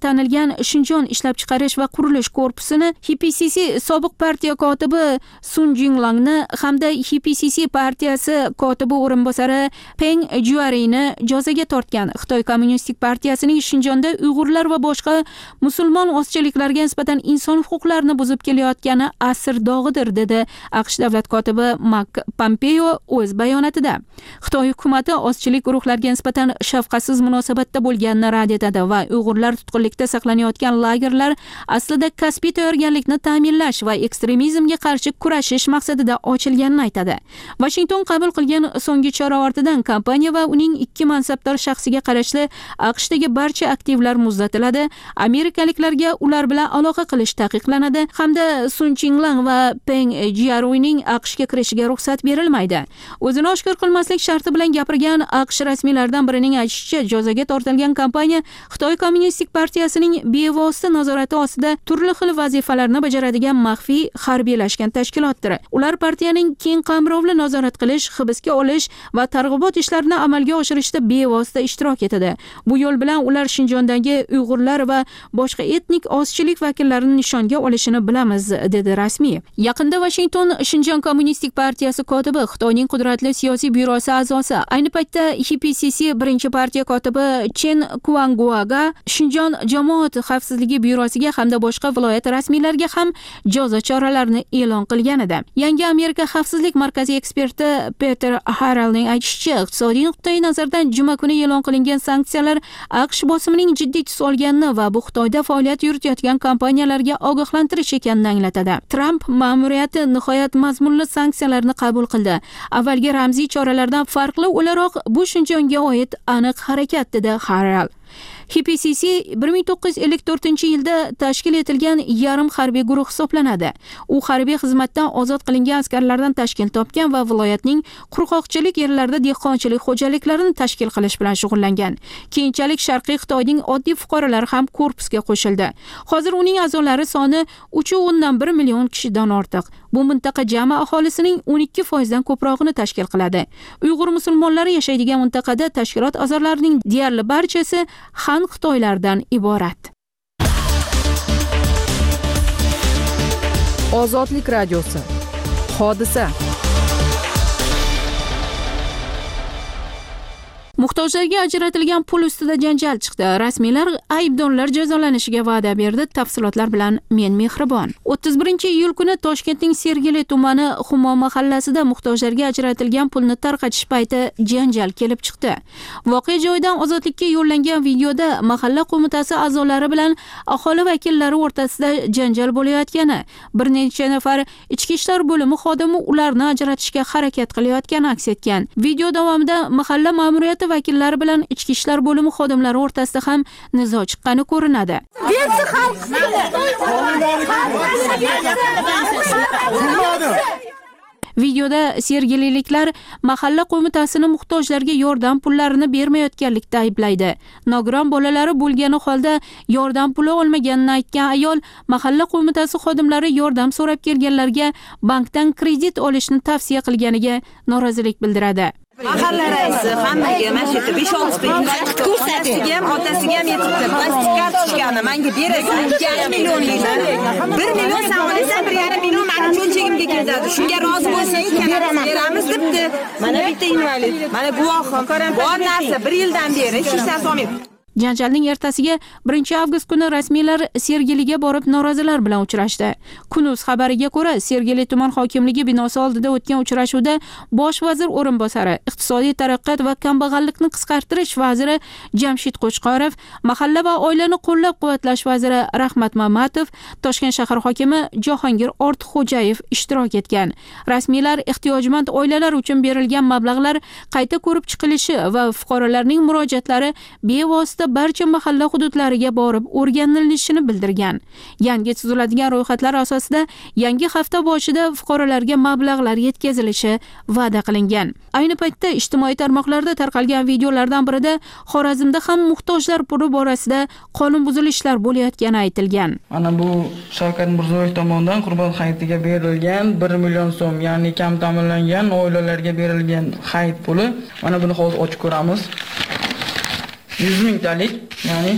tanilgan Shinjon ishlab chiqarish va qurilish korpusini, HPCC sobiq partiya kotibi Sun Jinglangni hamda HPCC partiyasi kotibi o'rinbosari Peng Juarini jazoga tortgan. Xitoy Kommunistik partiyasining Shinjonda Uyg'urlar va boshqa musulmon ozchiliklarga nisbatan inson huquqlarini buzib kelayotgani asr dog'idir, dedi AQSh davlat kotibi Mark Pompeo o'z bayonotida. Xitoy hukumati ozchilik guruhlarga nisbatan shafqatsiz munosabatda bo'lganini rad etadi va Uyg'urlar tutqunlikda saqlanayotgan lagerlar aslida kasbiy tayyorgarlikni ta'minlash va ekstremizmga qarshi kurashish maqsadida ochilganini aytadi. Washington qabul qilgan so'nggi chora ortidan kompaniya va uning 2 mansabdor shaxsiga qarashli AQShdagi barcha aktivlar muzlatiladi, amerikaliklarga ular bilan aloqa qilish taqiqlanadi hamda Sun Jinglong va Peng Jiaruining AQShga kirishiga ruxsat berilmaydi. O'zini oshkor qilmaslik sharti bilan gapirgan AQSh rasmiylaridan birining aytishicha, jazoga tortilgan kompaniya Xitoy Kommunistik partiyasining bevosita nazorati ostida turli xil vazifalarni bajaradigan maxfiy harbiylashgan tashkilotdir. Ular partiyaning keng qamrovli nazorat qilish, hibsga olish va targ'ibot ishlarini amalga oshirishda bevosita ishtirok etadi. Bu yo'l bilan ular Shinjondagi Uyg'urlar va boshqa etnik ozchilik vakillarini nishonga olishini bilamiz, dedi rasmiy. Yaqinda Washington Shinjon Kommunistik partiyasi kotibi, Xitoyning qudratli siyosiy byurosi a'zosi, ayni paytda HPCC birinchi partiya kotibi Chen Kuangguaga, Shinjon jamoat xavfsizligi byurosiga hamda boshqa viloyat rasmiylariga ham jazo choralarini e'lon qilgan edi. Yangi Amerika xavfsizlik markazi eksperti Peter Harrellning aytishicha, iqtisodiy nuqtai nazardan juma kuni e'lon qilingan sanksiyalar AQSh bosimining jiddiy tus olganini va bu Xitoyda faoliyat yuritayotgan kompaniyalarga ogohlantirish ekanini anglatadi. Trump ma'muriyati nihoyat mazmunli sanksiyalarni qabul qildi. Avvalgi ramziy choralardan farqli o'laroq bu Shinjonga oid aniq harakat, dedi Harrell. HPCC 1954-yilda tashkil etilgan yarim harbiy guruh hisoblanadi. U harbiy xizmatdan ozod qilingan askarlardan tashkil topgan va viloyatning qurg'oqchilik yerlarida dehqonchilik xo'jaliklarini tashkil qilish bilan shug'ullangan. Keyinchalik Sharqiy Xitoyning oddiy fuqarolari ham korpusga qo'shildi. Hozir uning a'zolari soni 3.1 million kishidan ortiq. Bu mintaqa jami aholisining 12% dan ko'prog'ini tashkil qiladi. Uyg'ur musulmonlari yashaydigan mintaqada tashkilot a'zolarining deyarli barchasi Han Xitoylardan iborat. Ozodlik radiosi. Hodisa. Muhtojlarga ajratilgan pul ustida janjal chiqdi. Rasmiylar aybdorlar jazolanishiga va'da berdi. Tafsilotlar bilan men Mehribon. 31-iyul kuni Toshkentning Sergeli tumani Humo mahallasida muhtojlarga ajratilgan pulni tarqatish payti janjal kelib chiqdi. Voqea joyidan Ozodlikka yo'llangan videoda mahalla qo'mitasi a'zolari bilan aholi vakillari o'rtasida janjal bo'layotgani, bir necha nafar ichki ishlar bo'limi xodimi ularni ajratishga harakat qilayotgani aks etgan. Video davomida mahalla ma'muriyati vakillari bilan ichki ishlar bo'limi xodimlari o'rtasida ham nizo chiqqani ko'rinadi. Videoda sergeliliklar mahalla qo'mitasini muhtojlarga yordam pullarini bermayotganlikda ayblaydi. Nogiron bolalari bo'lgani holda yordam puli olmaganini aytgan ayol mahalla qo'mitasi xodimlari yordam so'rab kelganlarga bankdan kredit olishni tavsiya qilganiga norozilik bildiradi. Mahalla raisi hammaga mana shu yerda 5-6 pul ko'rsatishga ham, otasiga ham yetibdi. Plastik kartochkani menga berasan, 1 millionliklar. 1 million sen olasan, 1,5 million meni cho'nchagimga keladi. Shunga rozi bo'lsang, kanalni beramiz debdi. Mana bitta invalid, mana guvohim. Bor narsa 1 yildan beri hech narsa olmayapti. Janjalning ertasiga 1-avgust kuni rasmiylar Sergeliga borib norozilar bilan uchrashdi. Kunuz xabariga ko'ra, Sergeli tuman hokimligi binosi oldida o'tgan uchrashuvda bosh vazir o'rinbosari, iqtisodiy taraqqiyot va kambag'allikni qisqartirish vaziri Jamshid Qo'chqorov, mahalla va oilani qo'llab-quvvatlash vaziri Rahmat Mamatov, Toshkent shahar hokimi Jahongir Ortiqxo'jayev ishtirok etgan. Rasmiylar ehtiyojmand oilalar uchun berilgan mablag'lar qayta ko'rib chiqilishi va fuqarolarning murojaatlari bevosita barcha mahalla hududlariga borib o'rganilishini bildirgan. Yangi tuziladigan ro'yxatlar asosida yangi hafta boshida fuqarolarga mablag'lar yetkazilishi va'da qilingan. Ayni paytda ijtimoiy tarmoqlarda tarqalgan videolardan birida Xorazmda ham muhtojlar puli borasida qonun buzilishlar bo'layotgani aytilgan. Mana bu Shavkat Mirziyoyev tomonidan Qurbon hayitiga berilgan 1 million so'm, ya'ni kam ta'minlangan oilalarga berilgan hayit puli. Mana buni hozir ochib ko'ramiz. 100 mingtalik, ya'ni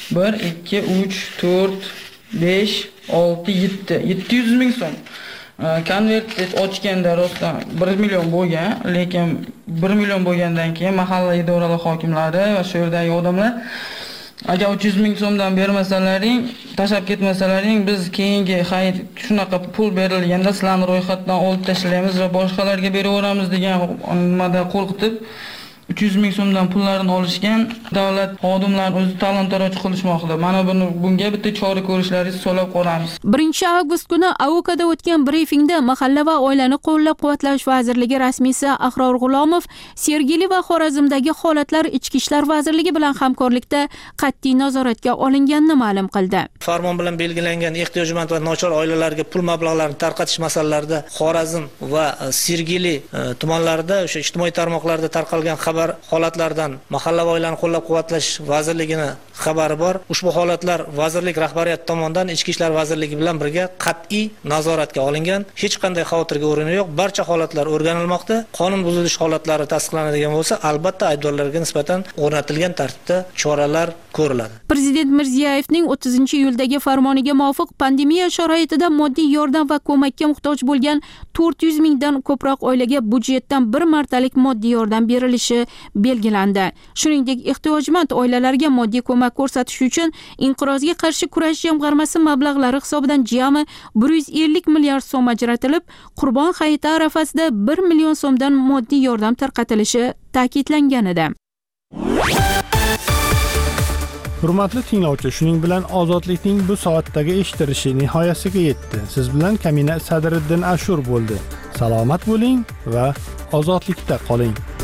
1, 2, 3, 4, 5, 6, 7. 700 ming so'm. Konvert ochganda rostdan 1 million bo'lgan, lekin 1 million bo'lgandan keyin mahalla idoralar hokimlari va shu yerdagi odamlar agar 300 ming so'mdan bermasalaring, tashab ketmasalaring, biz keyingi hayit shunaqa pul berilganda sizlarni ro'yxatdan olib tashlaymiz va boshqalarga beraveramiz degan nimada qo'rqitib 300 ming so'mdan pullarini olishgan. Davlat xodimlarini o'zi talon-taroj qilishmoqda. Mana bunga bitta chora ko'rishlaringizni so'rab qolamiz. 1-avgust kuni AOKda o'tgan brifingda Mahalla va oilani qo'llab-quvvatlash vazirligi rasmiysi Ahror G'ulomov Sergeli va Xorazmdagi holatlar Ichki ishlar vazirligi bilan hamkorlikda qat'iy nazoratga olinganini ma'lum qildi. Farmon bilan belgilangan ehtiyojmand va nochor oilalarga pul mablag'larini tarqatish masalalarida Xorazm va Sergeli tumanlarida o'sha ijtimoiy tarmoqlarda tarqalgan holatlardan Mahalla va oilani qo'llab-quvvatlash vazirligini xabari bor. Ushbu holatlar vazirlik rahbariyati tomonidan Ichki ishlar vazirligi bilan birga qat'iy nazoratga olingan. Hech qanday xavotirga o'rin yo'q. Barcha holatlar o'rganilmoqda. Qonun buzilish holatlari tasdiqlanadigan bo'lsa, albatta aybdorlarga nisbatan o'rnatilgan tartibda choralar ko'riladi. Prezident Mirziyevning 30-iyuldagi farmoniga muvofiq pandemiya sharoitida moddiy yordam va ko'makka muhtoj bo'lgan 400 mingdan ko'proq oilaga byudjetdan bir martalik moddiy yordam berilishi belgilandi. Shuningdek, ehtiyojmand oilalarga moddiy ko'mak ko'rsatish uchun Inqirozga qarshi kurash jamg'armasi mablag'lari hisobidan jami 150 milliard so'm ajratilib, Qurbon hayiti arafasida 1 million so'mdan moddiy yordam tarqatilishi ta'kidlangan edi. Hurmatli tinglovchi, shuning bilan Ozodlikning bu soatdagi eshitilishi nihoyasiga yetdi. Siz bilan Kamina Sadriddin Ashur bo'ldi. Salomat bo'ling va ozodlikda qoling.